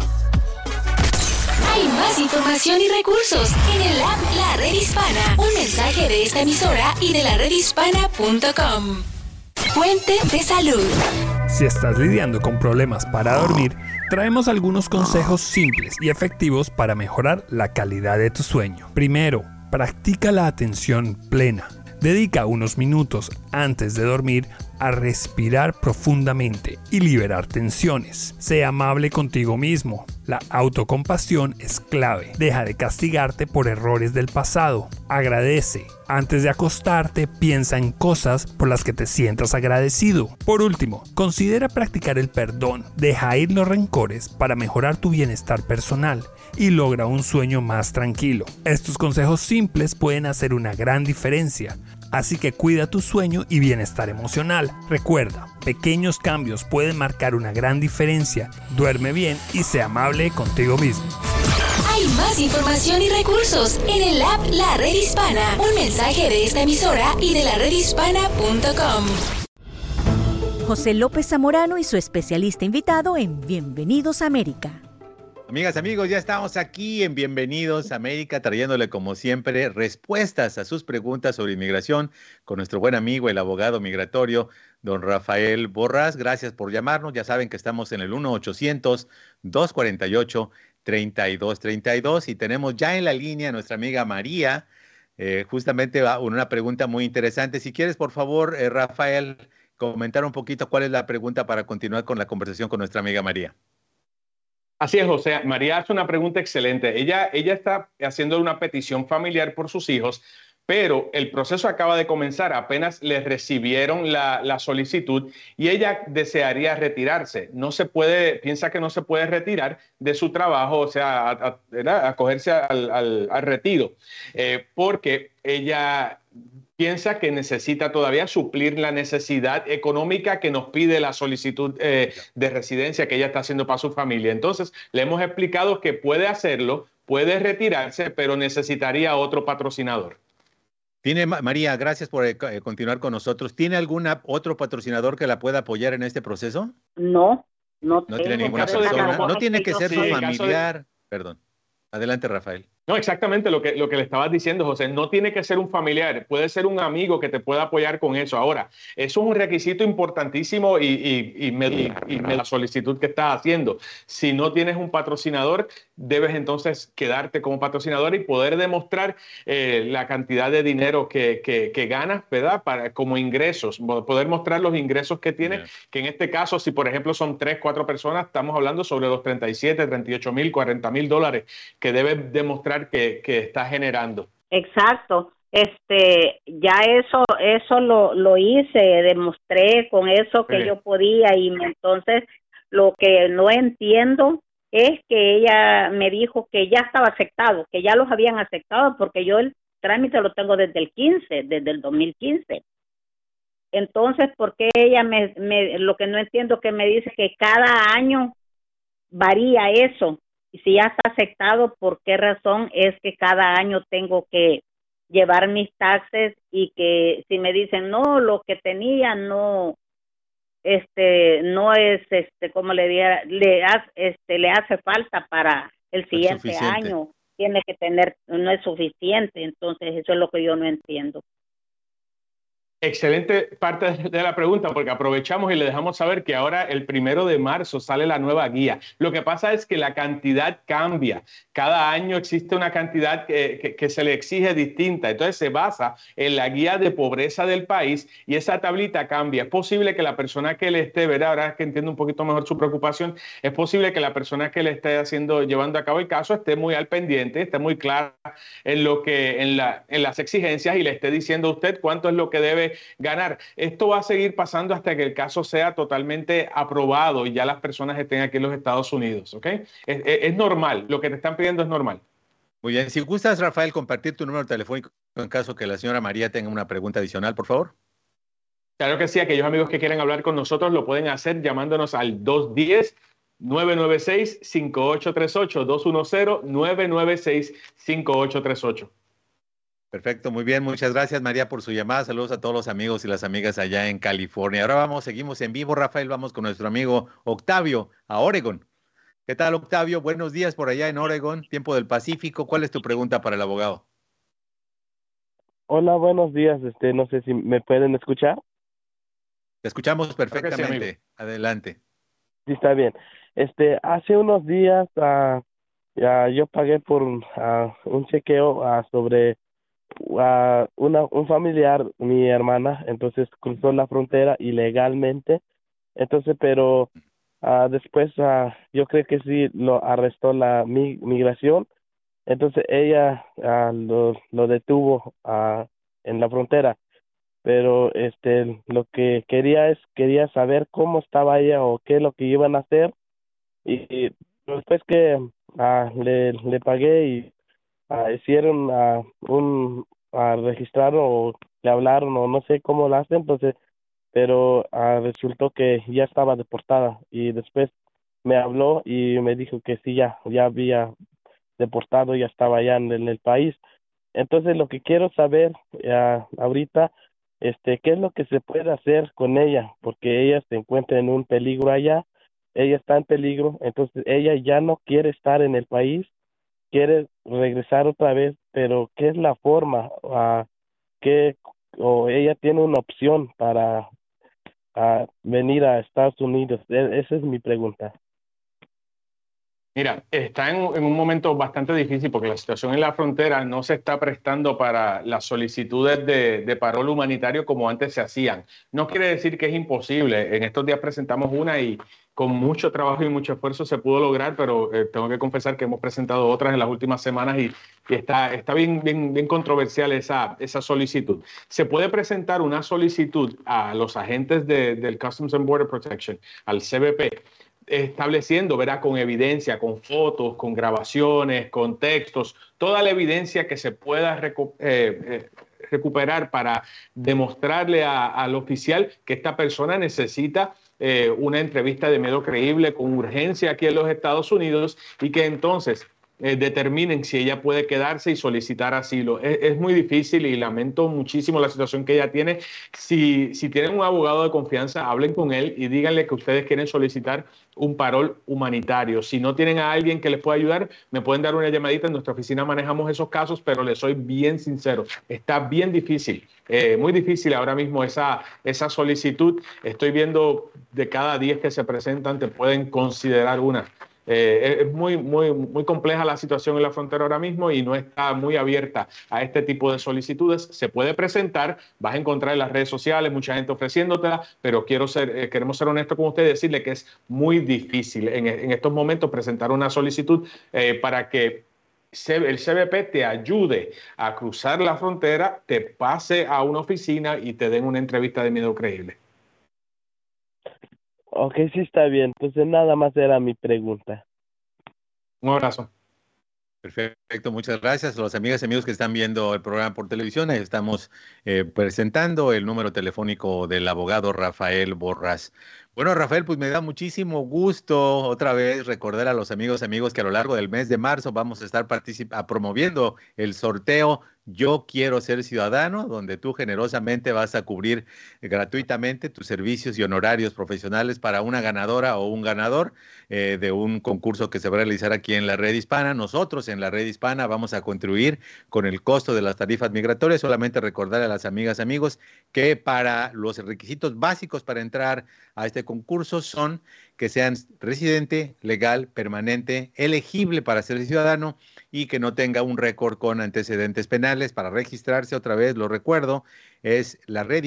Hay más información y recursos en el app La Red Hispana. Un mensaje de esta emisora y de laredhispana.com. Fuente de salud. Si estás lidiando con problemas para dormir, traemos algunos consejos simples y efectivos para mejorar la calidad de tu sueño. Primero, practica la atención plena. Dedica unos minutos antes de dormir a respirar profundamente y liberar tensiones. Sé amable contigo mismo. La autocompasión es clave. Deja de castigarte por errores del pasado. Agradece. Antes de acostarte, piensa en cosas por las que te sientas agradecido. Por último, considera practicar el perdón. Deja ir los rencores para mejorar tu bienestar personal y logra un sueño más tranquilo. Estos consejos simples pueden hacer una gran diferencia. Así que cuida tu sueño y bienestar emocional. Recuerda, pequeños cambios pueden marcar una gran diferencia. Duerme bien y sea amable contigo mismo. Hay más información y recursos en el app La Red Hispana. Un mensaje de esta emisora y de laredhispana.com. José López Zamorano y su especialista invitado en Bienvenidos a América. Amigas, amigos, ya estamos aquí en Bienvenidos a América, trayéndole como siempre respuestas a sus preguntas sobre inmigración con nuestro buen amigo, el abogado migratorio, don Rafael Borrás. Gracias por llamarnos. Ya saben que estamos en el 1-800-248-3232 y tenemos ya en la línea a nuestra amiga María, justamente una pregunta muy interesante. Si quieres, por favor, Rafael, comentar un poquito cuál es la pregunta para continuar con la conversación con nuestra amiga María. Así es, José. María hace una pregunta excelente. Ella está haciendo una petición familiar por sus hijos, pero el proceso acaba de comenzar. Apenas le recibieron la solicitud y ella desearía retirarse. No se puede, piensa que no se puede retirar de su trabajo, o sea, acogerse al retiro, porque ella piensa que necesita todavía suplir la necesidad económica que nos pide la solicitud de residencia que ella está haciendo para su familia. Entonces, le hemos explicado que puede hacerlo, puede retirarse, pero necesitaría otro patrocinador. María, gracias por continuar con nosotros. ¿Tiene algún otro patrocinador que la pueda apoyar en este proceso? No tiene ninguna persona. No tiene que ser su familiar. Perdón. Adelante, Rafael. No, exactamente lo que le estabas diciendo, José. No tiene que ser un familiar, puede ser un amigo que te pueda apoyar con eso. Ahora, eso es un requisito importantísimo y la solicitud que estás haciendo. Si no tienes un patrocinador, debes entonces quedarte como patrocinador y poder demostrar la cantidad de dinero que ganas, ¿verdad? Como ingresos, poder mostrar los ingresos que tienes, que en este caso, si por ejemplo son 3, 4 personas, estamos hablando sobre los 37, 38 mil, 40 mil dólares que debes demostrar que está generando. Exacto. Ya eso lo hice, demostré con eso que yo podía, y entonces lo que no entiendo es que ella me dijo que ya estaba aceptado, que ya los habían aceptado, porque yo el trámite lo tengo desde el 2015. Entonces, ¿por qué ella lo que no entiendo que me dice que cada año varía eso? Y si ya está aceptado, ¿por qué razón es que cada año tengo que llevar mis taxes? Y que si me dicen, no, lo que tenía no es, como le hace falta para el siguiente año, tiene que tener, no es suficiente. Entonces, eso es lo que yo no entiendo. Excelente parte de la pregunta, porque aprovechamos y le dejamos saber que ahora el 1 de marzo sale la nueva guía. Lo que pasa es que la cantidad cambia. Cada año existe una cantidad que se le exige distinta. Entonces se basa en la guía de pobreza del país y esa tablita cambia. Es posible que la persona que le esté, ¿verdad? Ahora que entiendo un poquito mejor su preocupación, es posible que la persona que le esté llevando a cabo el caso esté muy al pendiente, esté muy clara en las exigencias y le esté diciendo a usted cuánto es lo que debe ganar. Esto va a seguir pasando hasta que el caso sea totalmente aprobado y ya las personas estén aquí en los Estados Unidos, ¿ok? Es normal, lo que te están pidiendo es normal. Muy bien, si gustas, Rafael, compartir tu número telefónico en caso que la señora María tenga una pregunta adicional, por favor. Claro que sí, aquellos amigos que quieren hablar con nosotros lo pueden hacer llamándonos al 210-996-5838, 210-996-5838. Perfecto, muy bien, muchas gracias María por su llamada, saludos a todos los amigos y las amigas allá en California. Ahora seguimos en vivo, Rafael, vamos con nuestro amigo Octavio a Oregon. ¿Qué tal, Octavio? Buenos días por allá en Oregon, tiempo del Pacífico. ¿Cuál es tu pregunta para el abogado? Hola, buenos días, no sé si me pueden escuchar. Te escuchamos perfectamente, sí, adelante. Sí, está bien. Hace unos días yo pagué por un chequeo sobre un familiar, mi hermana, entonces cruzó la frontera ilegalmente, entonces, pero después yo creo que sí lo arrestó la migración, entonces ella lo detuvo en la frontera, pero lo que quería saber cómo estaba ella o qué es lo que iban a hacer, y después que le pagué y hicieron registraron o le hablaron o no sé cómo lo hacen, entonces, pero resultó que ya estaba deportada y después me habló y me dijo que sí, ya había deportado, ya estaba allá en el país. Entonces lo que quiero saber ahorita, qué es lo que se puede hacer con ella, porque ella se encuentra en un peligro allá, ella está en peligro, entonces ella ya no quiere estar en el país, quiere regresar otra vez, pero ¿qué es la forma? O ella tiene una opción para venir a Estados Unidos. Esa es mi pregunta. Mira, está en un momento bastante difícil porque la situación en la frontera no se está prestando para las solicitudes de parol humanitario como antes se hacían. No quiere decir que es imposible. En estos días presentamos una y con mucho trabajo y mucho esfuerzo se pudo lograr, pero tengo que confesar que hemos presentado otras en las últimas semanas y está bien controversial esa solicitud. Se puede presentar una solicitud a los agentes del Customs and Border Protection, al CBP, estableciendo, ¿verdad?, con evidencia, con fotos, con grabaciones, con textos, toda la evidencia que se pueda recuperar para demostrarle al oficial que esta persona necesita una entrevista de medio creíble con urgencia aquí en los Estados Unidos y que entonces determinen si ella puede quedarse y solicitar asilo. Es muy difícil y lamento muchísimo la situación que ella tiene. Si tienen un abogado de confianza, hablen con él y díganle que ustedes quieren solicitar un parol humanitario. Si no tienen a alguien que les pueda ayudar, me pueden dar una llamadita. En nuestra oficina manejamos esos casos, pero les soy bien sincero, está bien difícil, muy difícil ahora mismo esa solicitud. Estoy viendo de cada 10 que se presentan, te pueden considerar una. Es muy compleja la situación en la frontera ahora mismo y no está muy abierta a este tipo de solicitudes. Se puede presentar, vas a encontrar en las redes sociales mucha gente ofreciéndotela, pero queremos ser honestos con usted y decirle que es muy difícil en estos momentos presentar una solicitud para que el CBP te ayude a cruzar la frontera, te pase a una oficina y te den una entrevista de medio creíble. Ok, sí está bien. Entonces nada más era mi pregunta. Un abrazo. Perfecto, muchas gracias a los amigas y amigos que están viendo el programa por televisión. Ahí estamos presentando el número telefónico del abogado Rafael Borrás. Bueno, Rafael, pues me da muchísimo gusto otra vez recordar a los amigos que a lo largo del mes de marzo vamos a estar promoviendo el sorteo Yo Quiero Ser Ciudadano, donde tú generosamente vas a cubrir gratuitamente tus servicios y honorarios profesionales para una ganadora o un ganador de un concurso que se va a realizar aquí en la Red Hispana. Nosotros en la Red Hispana vamos a contribuir con el costo de las tarifas migratorias. Solamente recordar a las amigas, amigos, que para los requisitos básicos para entrar a este concurso son que sean residente, legal, permanente, elegible para ser ciudadano y que no tenga un récord con antecedentes penales. Para registrarse, otra vez lo recuerdo, es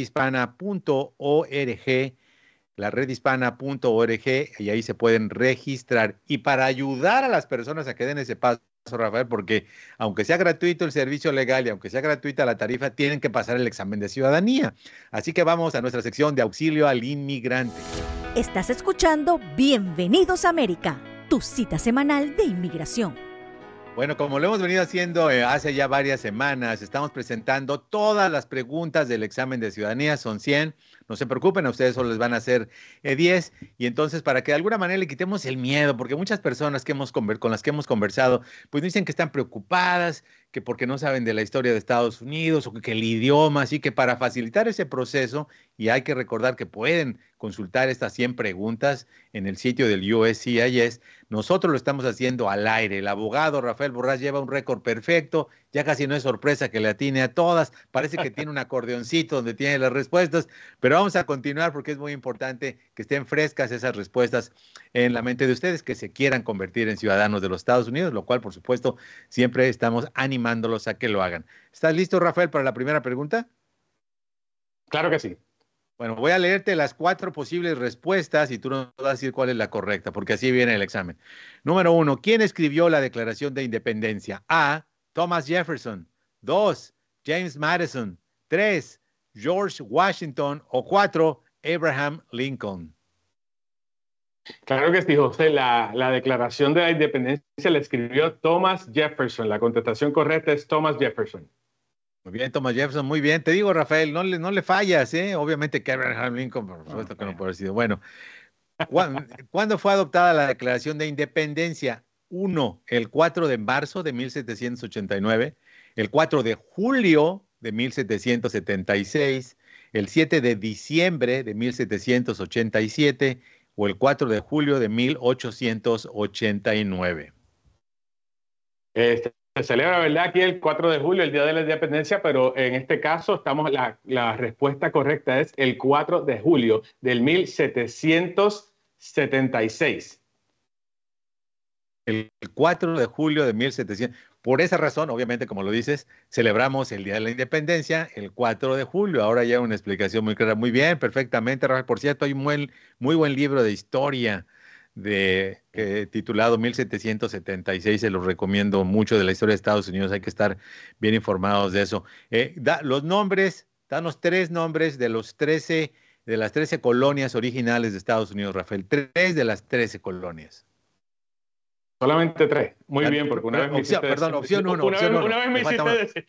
laredhispana.org, laredhispana.org, y ahí se pueden registrar. Y para ayudar a las personas a que den ese paso, Rafael, porque aunque sea gratuito el servicio legal y aunque sea gratuita la tarifa, tienen que pasar el examen de ciudadanía. Así que vamos a nuestra sección de auxilio al inmigrante. Estás escuchando Bienvenidos a América, tu cita semanal de inmigración. Bueno, como lo hemos venido haciendo hace ya varias semanas, estamos presentando todas las preguntas del examen de ciudadanía, son 100. No se preocupen, a ustedes solo les van a hacer 10. Y entonces, para que de alguna manera le quitemos el miedo, porque muchas personas con las que hemos conversado, pues dicen que están preocupadas, que porque no saben de la historia de Estados Unidos o que el idioma, así que para facilitar ese proceso, y hay que recordar que pueden consultar estas 100 preguntas en el sitio del USCIS, nosotros lo estamos haciendo al aire. El abogado Rafael Borrás lleva un récord perfecto, ya casi no es sorpresa que le atine a todas, parece que tiene un acordeoncito donde tiene las respuestas, pero vamos a continuar porque es muy importante que estén frescas esas respuestas en la mente de ustedes que se quieran convertir en ciudadanos de los Estados Unidos, lo cual por supuesto siempre estamos animando animándolos a que lo hagan. ¿Estás listo, Rafael, para la primera pregunta? Claro que sí. Bueno, voy a leerte las 4 posibles respuestas y tú nos vas a decir cuál es la correcta, porque así viene el examen. Número 1, ¿quién escribió la Declaración de Independencia? A, Thomas Jefferson. 2, James Madison. 3, George Washington. O 4, Abraham Lincoln. Claro que sí, José. La Declaración de la Independencia la escribió Thomas Jefferson. La contestación correcta es Thomas Jefferson. Muy bien, Thomas Jefferson, muy bien. Te digo, Rafael, no le fallas, ¿eh? Obviamente que Abraham Lincoln, por supuesto que no puede haber sido. Bueno, ¿cuándo fue adoptada la Declaración de Independencia? 1, el 4 de marzo de 1789, el 4 de julio de 1776, el 7 de diciembre de 1787 o el 4 de julio de 1889. Se celebra, ¿verdad? Aquí el 4 de julio, el Día de la Independencia, pero en este caso la respuesta correcta es el 4 de julio del 1776. El 4 de julio de 1700. Por esa razón, obviamente, como lo dices, celebramos el Día de la Independencia el 4 de julio. Ahora ya una explicación muy clara. Muy bien, perfectamente, Rafael. Por cierto, hay un muy buen libro de historia titulado 1776, se los recomiendo mucho, de la historia de Estados Unidos. Hay que estar bien informados de eso. Los nombres, danos 3 nombres de las 13 colonias originales de Estados Unidos, Rafael. 3 de las 13 colonias. Solamente 3. Muy bien, porque una vez me hiciste decir. Perdón, opción 1. Una vez me hiciste decir.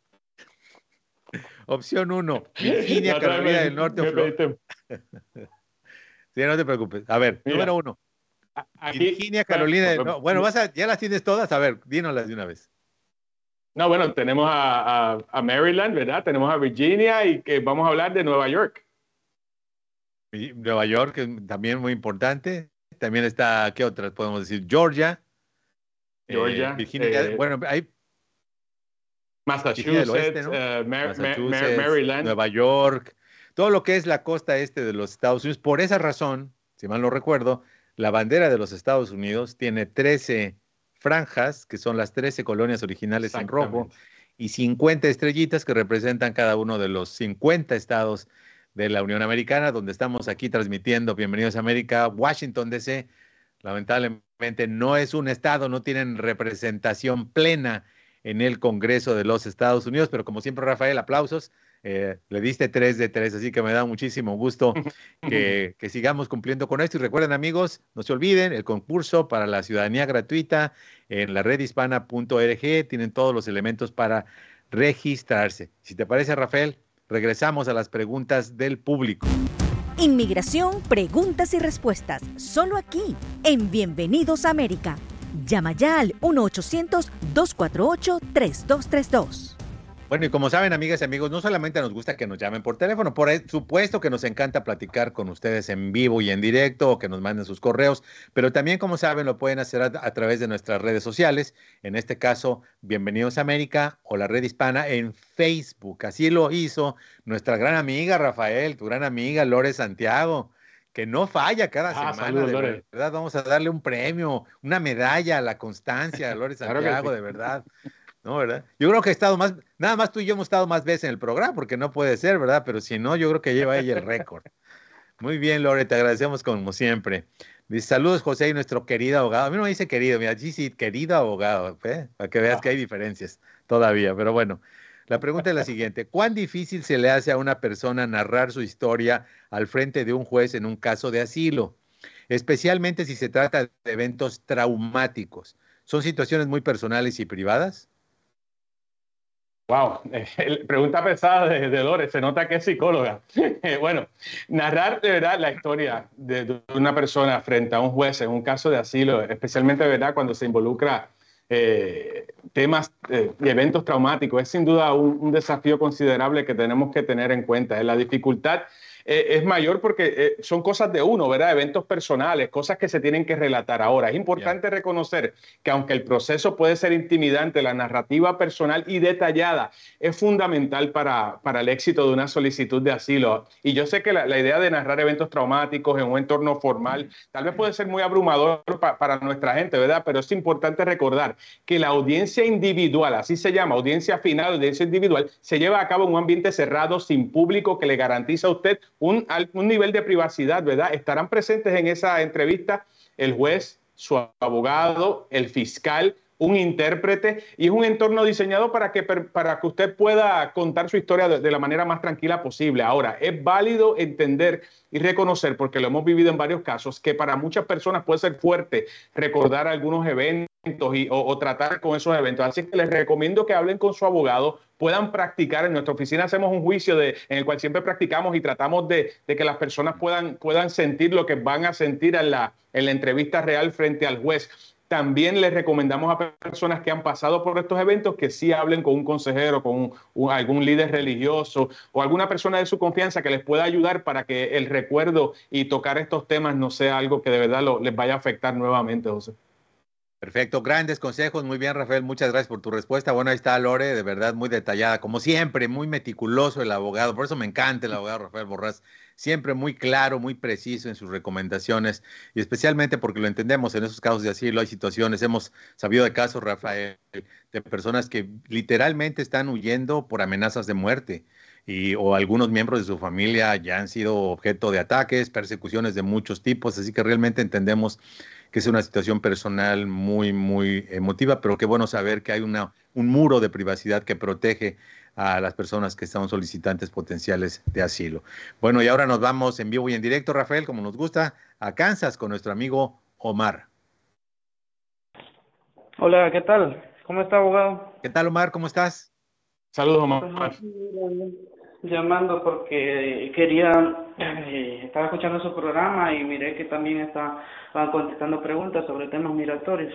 Opción 1, Virginia, Carolina del Norte o Florida. Sí, no te preocupes. A ver, número 1. Virginia, Carolina del Norte. Bueno, ya las tienes todas. A ver, dínoslas de una vez. No, bueno, tenemos a Maryland, ¿verdad? Tenemos a Virginia y que vamos a hablar de Nueva York. Nueva York es también muy importante. También está, ¿qué otras podemos decir? Georgia. Virginia, bueno, hay Massachusetts, oeste, ¿no? Massachusetts, Maryland, Nueva York, todo lo que es la costa este de los Estados Unidos. Por esa razón, si mal no recuerdo, la bandera de los Estados Unidos tiene 13 franjas, que son las 13 colonias originales en rojo, y 50 estrellitas que representan cada uno de los 50 estados de la Unión Americana, donde estamos aquí transmitiendo. Bienvenidos a América. Washington, D.C., lamentablemente no es un estado, no tienen representación plena en el Congreso de los Estados Unidos, pero como siempre, Rafael, aplausos. Le diste 3 de 3, así que me da muchísimo gusto que sigamos cumpliendo con esto. Y recuerden, amigos, no se olviden, el concurso para la ciudadanía gratuita en la redhispana.org, tienen todos los elementos para registrarse. Si te parece, Rafael, regresamos a las preguntas del público. Inmigración, preguntas y respuestas, solo aquí, en Bienvenidos a América. Llama ya al 1-800-248-3232. Bueno, y como saben, amigas y amigos, no solamente nos gusta que nos llamen por teléfono, por supuesto que nos encanta platicar con ustedes en vivo y en directo, o que nos manden sus correos, pero también, como saben, lo pueden hacer a través de nuestras redes sociales, en este caso, Bienvenidos a América o la Red Hispana en Facebook. Así lo hizo nuestra gran amiga, Rafael, tu gran amiga, Lore Santiago, que no falla cada semana. Saludos, de verdad, vamos a darle un premio, una medalla a la constancia a Lore Santiago, claro que sí. De verdad. ¿No, verdad? Yo creo que nada más tú y yo hemos estado más veces en el programa, porque no puede ser, ¿verdad? Pero si no, yo creo que lleva ella el récord. Muy bien, Lore, te agradecemos como siempre. Dice, saludos, José, y nuestro querido abogado. A mí no me dice querido, mira, sí, querido abogado, para que veas que hay diferencias todavía. Pero bueno, la pregunta es la siguiente. ¿Cuán difícil se le hace a una persona narrar su historia al frente de un juez en un caso de asilo? Especialmente si se trata de eventos traumáticos. ¿Son situaciones muy personales y privadas? Wow, pregunta pesada de Lore, se nota que es psicóloga. Bueno, narrar de verdad la historia de una persona frente a un juez en un caso de asilo, especialmente de verdad cuando se involucra temas y eventos traumáticos, es sin duda un desafío considerable que tenemos que tener en cuenta. La dificultad es mayor porque son cosas de uno, ¿verdad? Eventos personales, cosas que se tienen que relatar. Ahora, es importante reconocer que aunque el proceso puede ser intimidante, la narrativa personal y detallada es fundamental para el éxito de una solicitud de asilo. Y yo sé que la idea de narrar eventos traumáticos en un entorno formal tal vez puede ser muy abrumador para nuestra gente, ¿verdad? Pero es importante recordar que la audiencia individual, así se llama, audiencia final, audiencia individual, se lleva a cabo en un ambiente cerrado, sin público, que le garantiza a usted un nivel de privacidad, ¿verdad? Estarán presentes en esa entrevista el juez, su abogado, el fiscal, un intérprete, y es un entorno diseñado para que usted pueda contar su historia de la manera más tranquila posible. Ahora, es válido entender y reconocer, porque lo hemos vivido en varios casos, que para muchas personas puede ser fuerte recordar algunos eventos o tratar con esos eventos. Así que les recomiendo que hablen con su abogado, puedan practicar. En nuestra oficina hacemos un juicio en el cual siempre practicamos y tratamos de que las personas puedan sentir lo que van a sentir en la entrevista real frente al juez. También les recomendamos a personas que han pasado por estos eventos que sí hablen con un consejero, con algún líder religioso o alguna persona de su confianza que les pueda ayudar para que el recuerdo y tocar estos temas no sea algo que de verdad les vaya a afectar nuevamente, José. Perfecto, grandes consejos, muy bien, Rafael, muchas gracias por tu respuesta. Bueno, ahí está Lore, de verdad muy detallada, como siempre, muy meticuloso el abogado, por eso me encanta el abogado Rafael Borrás, siempre muy claro, muy preciso en sus recomendaciones, y especialmente porque lo entendemos en esos casos de asilo, hay situaciones, hemos sabido de casos, Rafael, de personas que literalmente están huyendo por amenazas de muerte, o algunos miembros de su familia ya han sido objeto de ataques, persecuciones de muchos tipos, así que realmente entendemos que es una situación personal muy, muy emotiva, pero qué bueno saber que hay un muro de privacidad que protege a las personas que son solicitantes potenciales de asilo. Bueno, y ahora nos vamos en vivo y en directo, Rafael, como nos gusta, a Kansas con nuestro amigo Omar. Hola, ¿qué tal? ¿Cómo está, abogado? ¿Qué tal, Omar? ¿Cómo estás? Saludos, Omar. Llamando porque estaba escuchando su programa y miré que también estaban contestando preguntas sobre temas migratorios.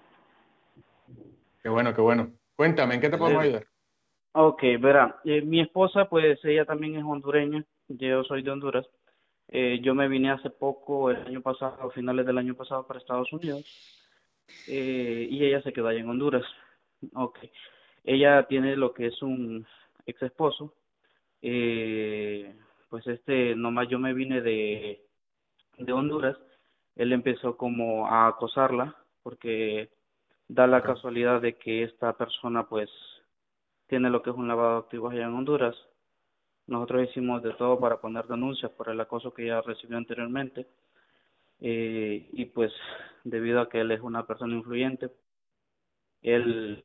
Qué bueno, qué bueno. Cuéntame, ¿en qué te podemos ayudar? Ok, verá, mi esposa, pues ella también es hondureña, yo soy de Honduras. Yo me vine hace poco, el año pasado, a finales del año pasado, para Estados Unidos, y ella se quedó allá en Honduras. Ok, ella tiene lo que es un ex esposo. Pues nomás yo me vine de Honduras, él empezó como a acosarla, porque da la casualidad de que esta persona pues tiene lo que es un lavado de activos allá en Honduras. Nosotros hicimos de todo para poner denuncias por el acoso que ella recibió anteriormente, y pues debido a que él es una persona influyente, él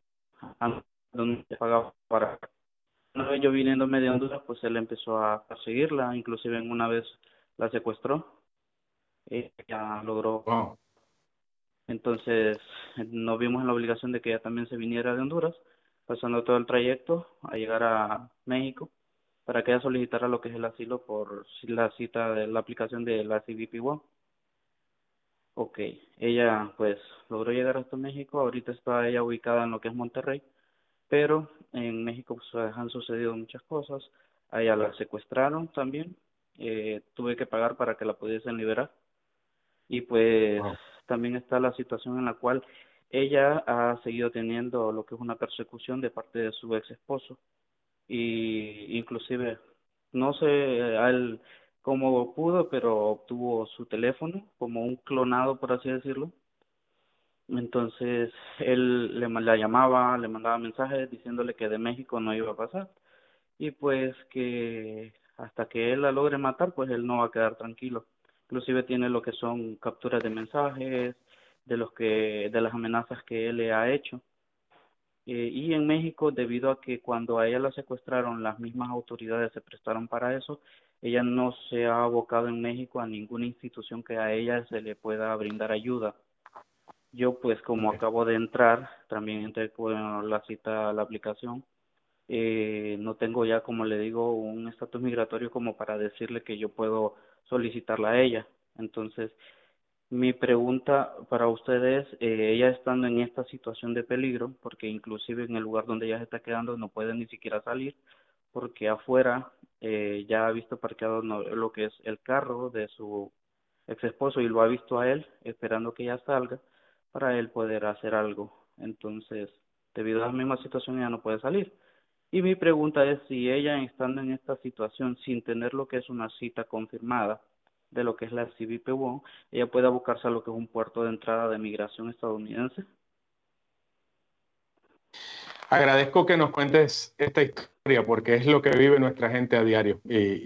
pagaba para... Una vez yo viniéndome de Honduras, pues él empezó a perseguirla, inclusive en una vez la secuestró, ella logró. Wow. Entonces nos vimos en la obligación de que ella también se viniera de Honduras, pasando todo el trayecto a llegar a México, para que ella solicitara lo que es el asilo por la cita de la aplicación de la CBP One. Ok, ella pues logró llegar hasta México, ahorita está ella ubicada en lo que es Monterrey, pero en México pues han sucedido muchas cosas. A ella la secuestraron también, tuve que pagar para que la pudiesen liberar, y pues también está la situación en la cual ella ha seguido teniendo lo que es una persecución de parte de su ex esposo, y inclusive no sé a él cómo pudo, pero obtuvo su teléfono como un clonado, por así decirlo. Entonces él la llamaba, le mandaba mensajes diciéndole que de México no iba a pasar, y pues que hasta que él la logre matar, pues él no va a quedar tranquilo. Inclusive tiene lo que son capturas de mensajes de las amenazas que él le ha hecho. Y en México, debido a que cuando a ella la secuestraron, las mismas autoridades se prestaron para eso, ella no se ha abocado en México a ninguna institución que a ella se le pueda brindar ayuda. Yo pues como acabo de entrar, también entré con la cita a la aplicación, no tengo ya, como le digo, un estatus migratorio como para decirle que yo puedo solicitarla a ella. Entonces, mi pregunta para ustedes, ella estando en esta situación de peligro, porque inclusive en el lugar donde ella se está quedando no puede ni siquiera salir porque afuera ya ha visto parqueado lo que es el carro de su ex esposo y lo ha visto a él esperando que ella salga para él poder hacer algo. Entonces, debido a la misma situación, ella no puede salir. Y mi pregunta es si ella, estando en esta situación sin tener lo que es una cita confirmada de lo que es la CBP-1, ella pueda buscarse a lo que es un puerto de entrada de migración estadounidense. Agradezco que nos cuentes esta historia porque es lo que vive nuestra gente a diario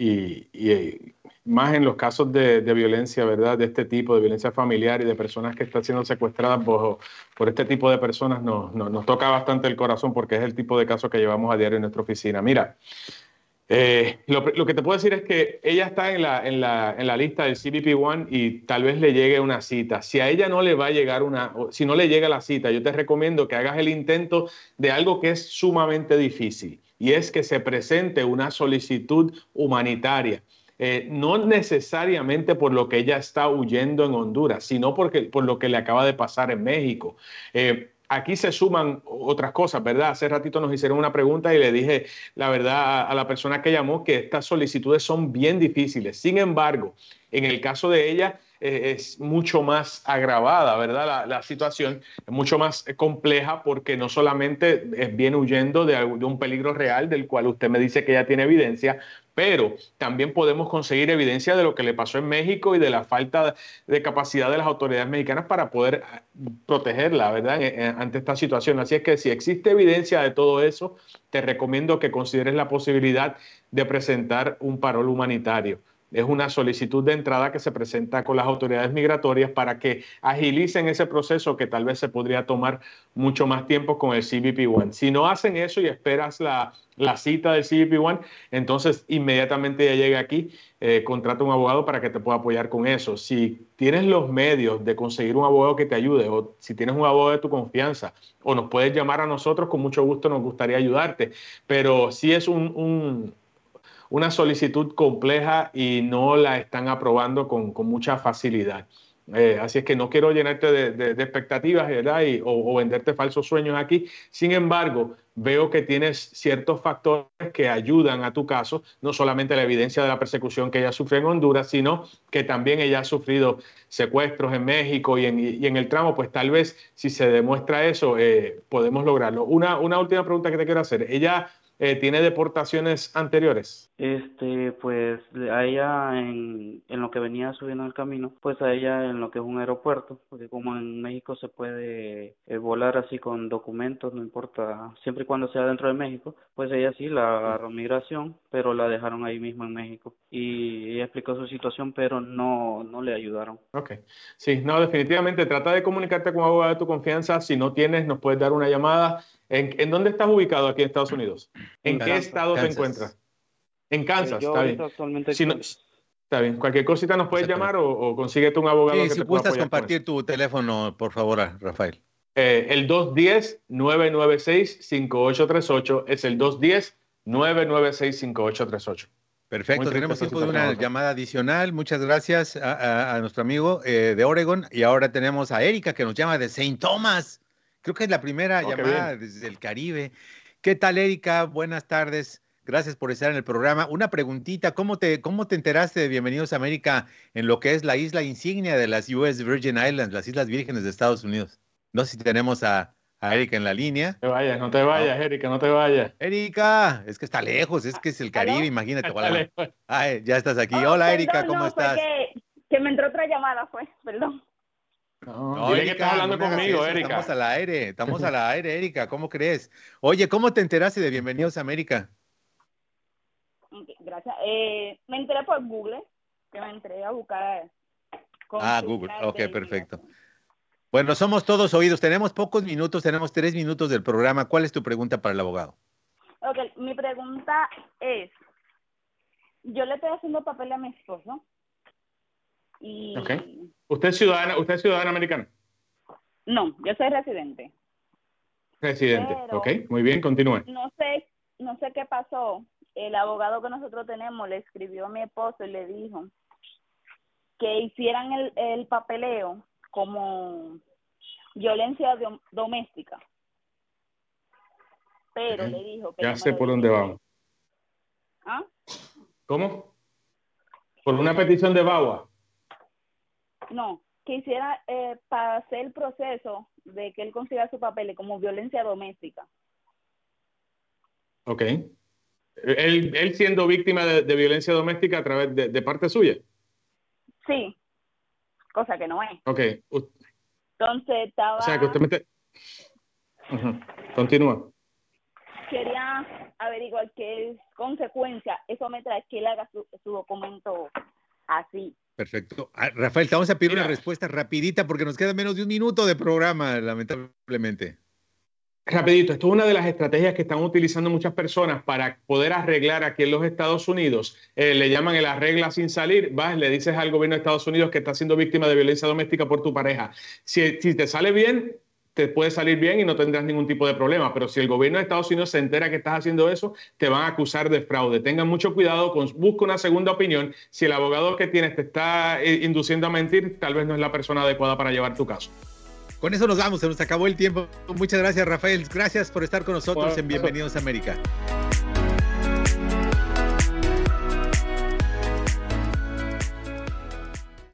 y más en los casos de violencia, ¿verdad? De este tipo, de violencia familiar y de personas que están siendo secuestradas por este tipo de personas nos toca bastante el corazón porque es el tipo de casos que llevamos a diario en nuestra oficina. Mira, lo que te puedo decir es que ella está en la lista del CBP-1 y tal vez le llegue una cita. Si a ella no le va a llegar si no le llega la cita, yo te recomiendo que hagas el intento de algo que es sumamente difícil y es que se presente una solicitud humanitaria. No necesariamente por lo que ella está huyendo en Honduras, sino por lo que le acaba de pasar en México. Aquí se suman otras cosas, ¿verdad? Hace ratito nos hicieron una pregunta y le dije, la verdad, a la persona que llamó que estas solicitudes son bien difíciles. Sin embargo, en el caso de ella, es mucho más agravada, ¿verdad? La situación es mucho más compleja porque no solamente viene huyendo de un peligro real del cual usted me dice que ella tiene evidencia, pero también podemos conseguir evidencia de lo que le pasó en México y de la falta de capacidad de las autoridades mexicanas para poder protegerla, ¿verdad? Ante esta situación. Así es que si existe evidencia de todo eso, te recomiendo que consideres la posibilidad de presentar un parol humanitario. Es una solicitud de entrada que se presenta con las autoridades migratorias para que agilicen ese proceso que tal vez se podría tomar mucho más tiempo con el CBP-1. Si no hacen eso y esperas la cita del CBP-1, entonces inmediatamente ya llega aquí, contrata un abogado para que te pueda apoyar con eso. Si tienes los medios de conseguir un abogado que te ayude o si tienes un abogado de tu confianza o nos puedes llamar a nosotros, con mucho gusto nos gustaría ayudarte. Pero sí es una solicitud compleja y no la están aprobando con mucha facilidad. Así es que no quiero llenarte de expectativas, ¿verdad? O venderte falsos sueños aquí. Sin embargo, veo que tienes ciertos factores que ayudan a tu caso, no solamente la evidencia de la persecución que ella sufrió en Honduras, sino que también ella ha sufrido secuestros en México y en el tramo, pues tal vez si se demuestra eso, podemos lograrlo. Una última pregunta que te quiero hacer. ¿Ella tiene deportaciones anteriores? Pues a ella en lo que venía subiendo el camino, pues a ella en lo que es un aeropuerto, porque como en México se puede volar así con documentos, no importa, siempre y cuando sea dentro de México, pues ella sí la agarró migración, pero la dejaron ahí mismo en México y ella explicó su situación, pero no le ayudaron. Ok, sí, no, definitivamente trata de comunicarte con un abogado de tu confianza. Si no tienes, nos puedes dar una llamada. ¿En dónde estás ubicado aquí en Estados Unidos? ¿En qué estado te encuentras? En Kansas, yo está bien. Actualmente Si no, está bien. Cualquier cosita nos puedes llamar o consíguete un abogado que si te pueda apoyar. Si gustas compartir tu teléfono, por favor, Rafael. El 210-996-5838 es el 210-996-5838. Perfecto, tenemos tiempo de una llamada adicional. Muchas gracias a nuestro amigo de Oregon. Y ahora tenemos a Erika que nos llama de St. Thomas. Creo que es la primera llamada desde el Caribe. ¿Qué tal, Erika? Buenas tardes. Gracias por estar en el programa. Una preguntita, ¿cómo te enteraste de Bienvenidos a América en lo que es la isla insignia de las US Virgin Islands, las Islas Vírgenes de Estados Unidos? No sé si tenemos a Erika en la línea. No te vayas, Erika, no te vayas. Erika, es que está lejos, es que es el Caribe, imagínate. Ay, ya estás aquí. Hola, Erika, ¿cómo estás? Fue que me entró otra llamada, perdón. No, Erika, que estás hablando conmigo, Erika. Estamos al aire, Erika, ¿cómo crees? Oye, ¿cómo te enteraste de Bienvenidos a América? Okay, gracias. Me enteré por Google, que me entré a buscar. Google, ok, perfecto. Bueno, somos todos oídos. Tenemos pocos minutos, tenemos 3 minutos del programa. ¿Cuál es tu pregunta para el abogado? Ok, mi pregunta es, yo le estoy haciendo papel a mi esposo. Okay. ¿Usted es ciudadana americana? No, yo soy residente. Residente, pero, ok, muy bien, continúe. No sé qué pasó. El abogado que nosotros tenemos le escribió a mi esposo y le dijo que hicieran el papeleo como violencia doméstica. Pero le dijo que ya sé por dónde vamos. ¿Ah? ¿Cómo? ¿Por una petición de VAWA? No, quisiera para hacer el proceso de que él consiga sus papeles como violencia doméstica. Ok. ¿Él siendo víctima de violencia doméstica a través de parte suya? Sí, cosa que no es. Ok. Entonces estaba... O sea, que usted mete... Continúa. Quería averiguar qué consecuencia eso me trae que él haga su documento así. Perfecto. Rafael, te vamos a pedir una respuesta rapidita porque nos queda menos de un minuto de programa, lamentablemente. Rapidito, esto es una de las estrategias que están utilizando muchas personas para poder arreglar aquí en los Estados Unidos. Le llaman el arregla sin salir. Vas, le dices al gobierno de Estados Unidos que estás siendo víctima de violencia doméstica por tu pareja. Si te sale bien, te puede salir bien y no tendrás ningún tipo de problema. Pero si el gobierno de Estados Unidos se entera que estás haciendo eso, te van a acusar de fraude. Tengan mucho cuidado, busca una segunda opinión. Si el abogado que tienes te está induciendo a mentir, tal vez no es la persona adecuada para llevar tu caso. Con eso nos vamos, se nos acabó el tiempo. Muchas gracias, Rafael. Gracias por estar con nosotros en Bienvenidos a América.